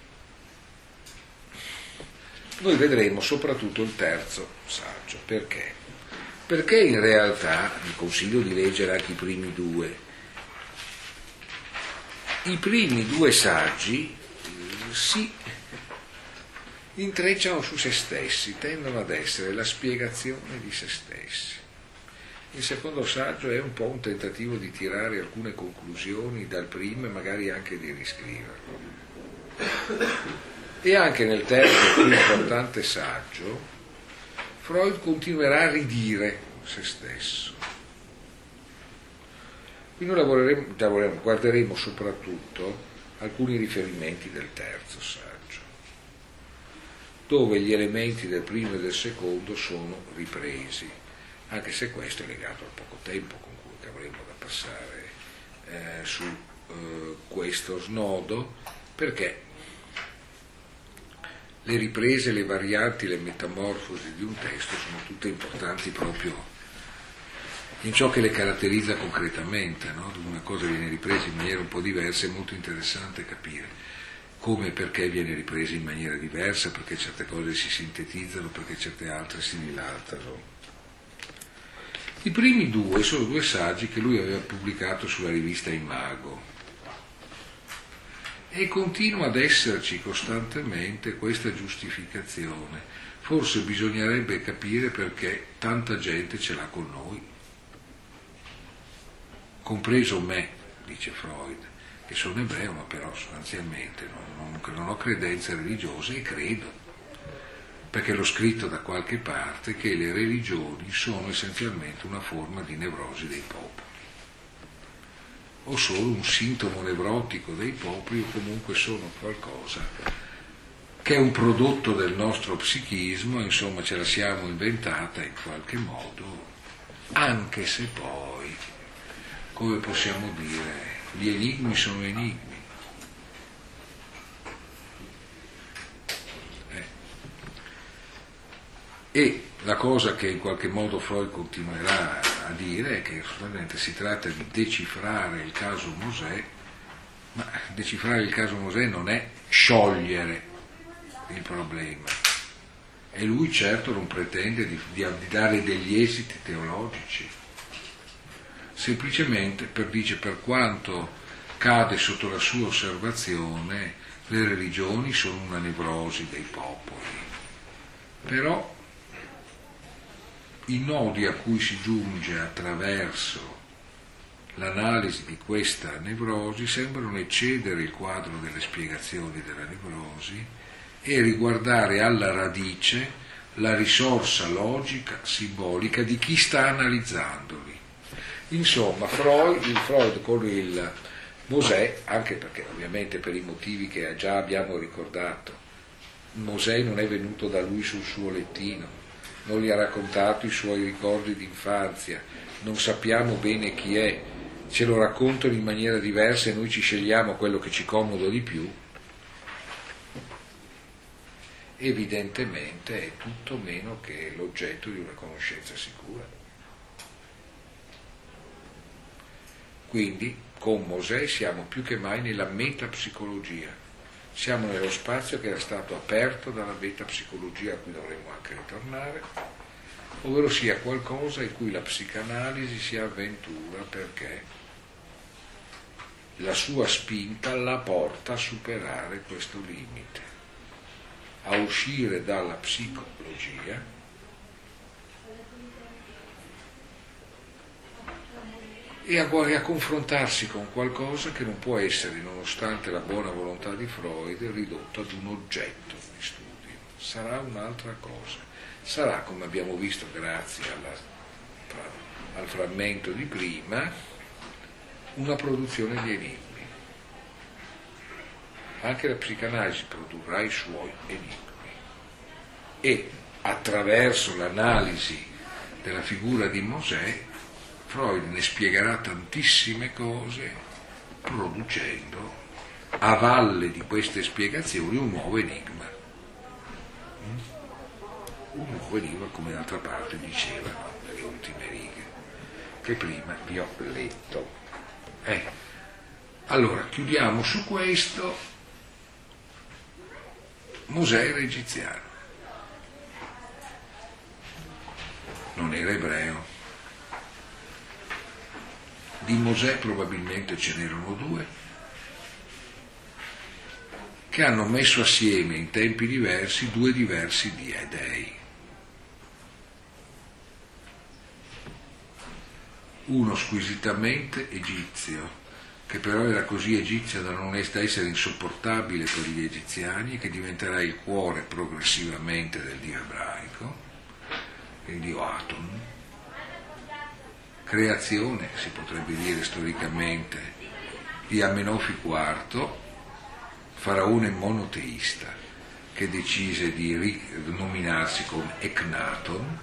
noi vedremo soprattutto il terzo saggio. Perché? Perché in realtà, vi consiglio di leggere anche i primi due, i primi due saggi si intrecciano su se stessi, tendono ad essere la spiegazione di se stessi. Il secondo saggio è un po' un tentativo di tirare alcune conclusioni dal primo e magari anche di riscriverlo. E anche nel terzo, più importante saggio, Freud continuerà a ridire se stesso. Quindi noi lavoreremo, lavoreremo, guarderemo soprattutto alcuni riferimenti del terzo saggio, dove gli elementi del primo e del secondo sono ripresi, anche se questo è legato al poco tempo con cui che avremo da passare eh, su eh, questo snodo, perché le riprese, le varianti, le metamorfosi di un testo sono tutte importanti proprio in ciò che le caratterizza concretamente, no? Una cosa viene ripresa in maniera un po' diversa, è molto interessante capire come e perché viene ripresa in maniera diversa, perché certe cose si sintetizzano, perché certe altre si dilatano. I primi due sono due saggi che lui aveva pubblicato sulla rivista Imago, e continua ad esserci costantemente questa giustificazione. Forse bisognerebbe capire perché tanta gente ce l'ha con noi, compreso me, dice Freud, che sono ebreo, ma però sostanzialmente non, non, non ho credenze religiose e credo. perché l'ho scritto da qualche parte, che le religioni sono essenzialmente una forma di nevrosi dei popoli, o solo un sintomo nevrotico dei popoli, o comunque sono qualcosa che è un prodotto del nostro psichismo, insomma ce la siamo inventata in qualche modo, anche se poi, come possiamo dire, gli enigmi sono enigmi. Eh. E la cosa che in qualche modo Freud continuerà a dire è che assolutamente si tratta di decifrare il caso Mosè, ma decifrare il caso Mosè non è sciogliere il problema, e lui certo non pretende di, di, di dare degli esiti teologici, semplicemente per, dice, per quanto cade sotto la sua osservazione, le religioni sono una nevrosi dei popoli, però i nodi a cui si giunge attraverso l'analisi di questa nevrosi sembrano eccedere il quadro delle spiegazioni della nevrosi e riguardare alla radice la risorsa logica, simbolica di chi sta analizzandoli. Insomma, Freud, il Freud con il Mosè, anche perché ovviamente per i motivi che già abbiamo ricordato, Mosè non è venuto da lui sul suo lettino, non gli ha raccontato i suoi ricordi d'infanzia, non sappiamo bene chi è, ce lo raccontano in maniera diversa e noi ci scegliamo quello che ci comoda di più. Evidentemente è tutto meno che l'oggetto di una conoscenza sicura. Quindi con Mosè siamo più che mai nella metapsicologia, siamo nello spazio che era stato aperto dalla metapsicologia, a cui dovremmo anche ritornare, ovvero sia qualcosa in cui la psicanalisi si avventura perché la sua spinta la porta a superare questo limite, a uscire dalla psicologia e a, a confrontarsi con qualcosa che non può essere, nonostante la buona volontà di Freud, ridotto ad un oggetto di studio. Sarà un'altra cosa. Sarà, come abbiamo visto grazie alla, al frammento di prima, una produzione di enigmi. Anche la psicanalisi produrrà i suoi enigmi e attraverso l'analisi della figura di Mosè Freud ne spiegherà tantissime cose, producendo a valle di queste spiegazioni un nuovo enigma. Un nuovo enigma, come d'altra parte dicevano nelle ultime righe, che prima vi ho letto. Eh. Allora, chiudiamo su questo. Mosè era egiziano, non era ebreo. Di Mosè probabilmente ce n'erano due, che hanno messo assieme in tempi diversi due diversi dei. Uno squisitamente egizio, che però era così egizio da non essere insopportabile per gli egiziani, che diventerà il cuore progressivamente del dio ebraico, il dio Aton, creazione, si potrebbe dire storicamente, di Amenofi quarto, faraone monoteista, che decise di rinominarsi con Echnaton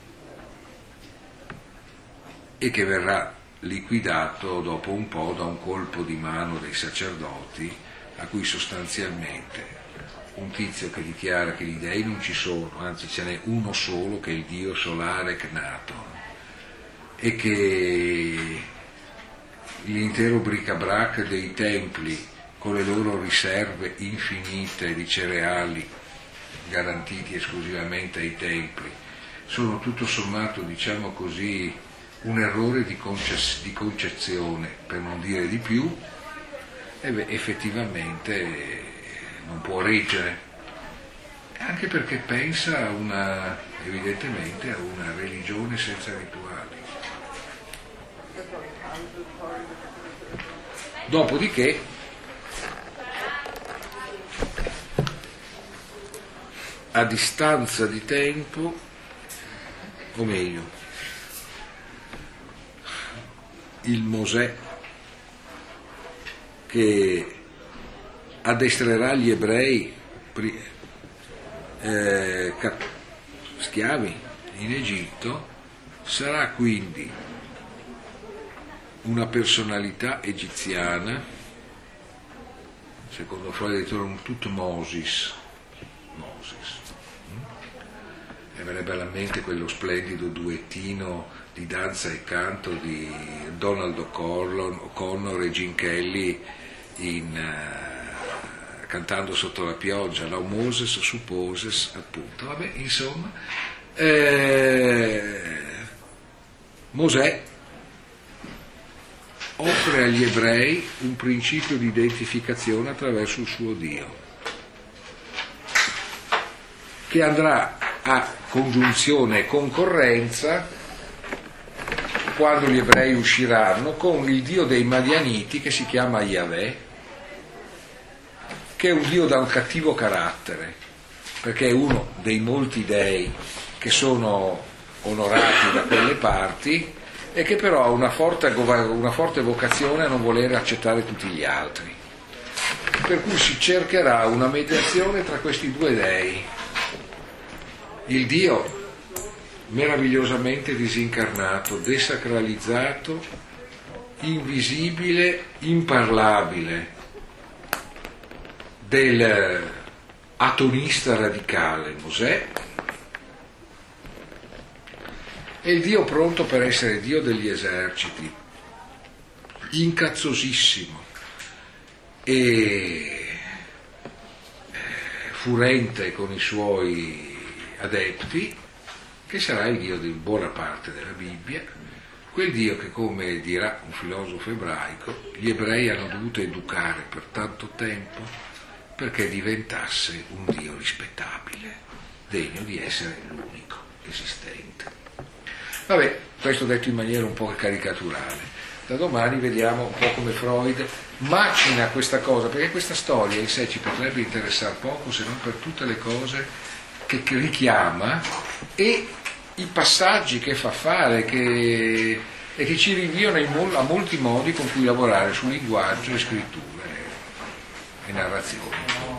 e che verrà liquidato dopo un po' da un colpo di mano dei sacerdoti, a cui sostanzialmente un tizio che dichiara che gli dei non ci sono, anzi ce n'è uno solo che è il dio solare Echnaton, e che l'intero bric-a-brac dei templi con le loro riserve infinite di cereali garantiti esclusivamente ai templi sono tutto sommato, diciamo così, un errore di, conce- di concezione, per non dire di più, e beh, effettivamente non può reggere, anche perché pensa a una, evidentemente a una religione senza rituali. Dopodiché a distanza di tempo, o meglio, il Mosè che addestrerà gli ebrei eh, schiavi in Egitto sarà quindi una personalità egiziana, secondo Freud un Tutmosis, Moses. E verrebbe alla mente quello splendido duettino di danza e canto di Donald O'Connor e Gene Kelly in, uh, cantando sotto la pioggia, no? Moses supposes, appunto. Vabbè, insomma, eh, Mosè offre agli ebrei un principio di identificazione attraverso il suo Dio, che andrà a congiunzione e concorrenza quando gli ebrei usciranno con il Dio dei Madianiti che si chiama Yahweh, che è un Dio da un cattivo carattere, perché è uno dei molti dei che sono onorati da quelle parti e che però ha una forte, una forte vocazione a non volere accettare tutti gli altri, per cui si cercherà una mediazione tra questi due dei, il Dio meravigliosamente disincarnato, desacralizzato, invisibile, imparlabile, del atonista radicale Mosè, e il Dio pronto per essere Dio degli eserciti, incazzosissimo e furente con i suoi adepti, che sarà il Dio di buona parte della Bibbia, quel Dio che, come dirà un filosofo ebraico, gli ebrei hanno dovuto educare per tanto tempo perché diventasse un Dio rispettabile, degno di essere l'unico esistente. Vabbè, questo detto in maniera un po' caricaturale. Da domani vediamo un po' come Freud macina questa cosa, perché questa storia in sé ci potrebbe interessare poco se non per tutte le cose che richiama e i passaggi che fa fare che, e che ci rinviano a molti modi con cui lavorare su linguaggio e scritture e narrazioni.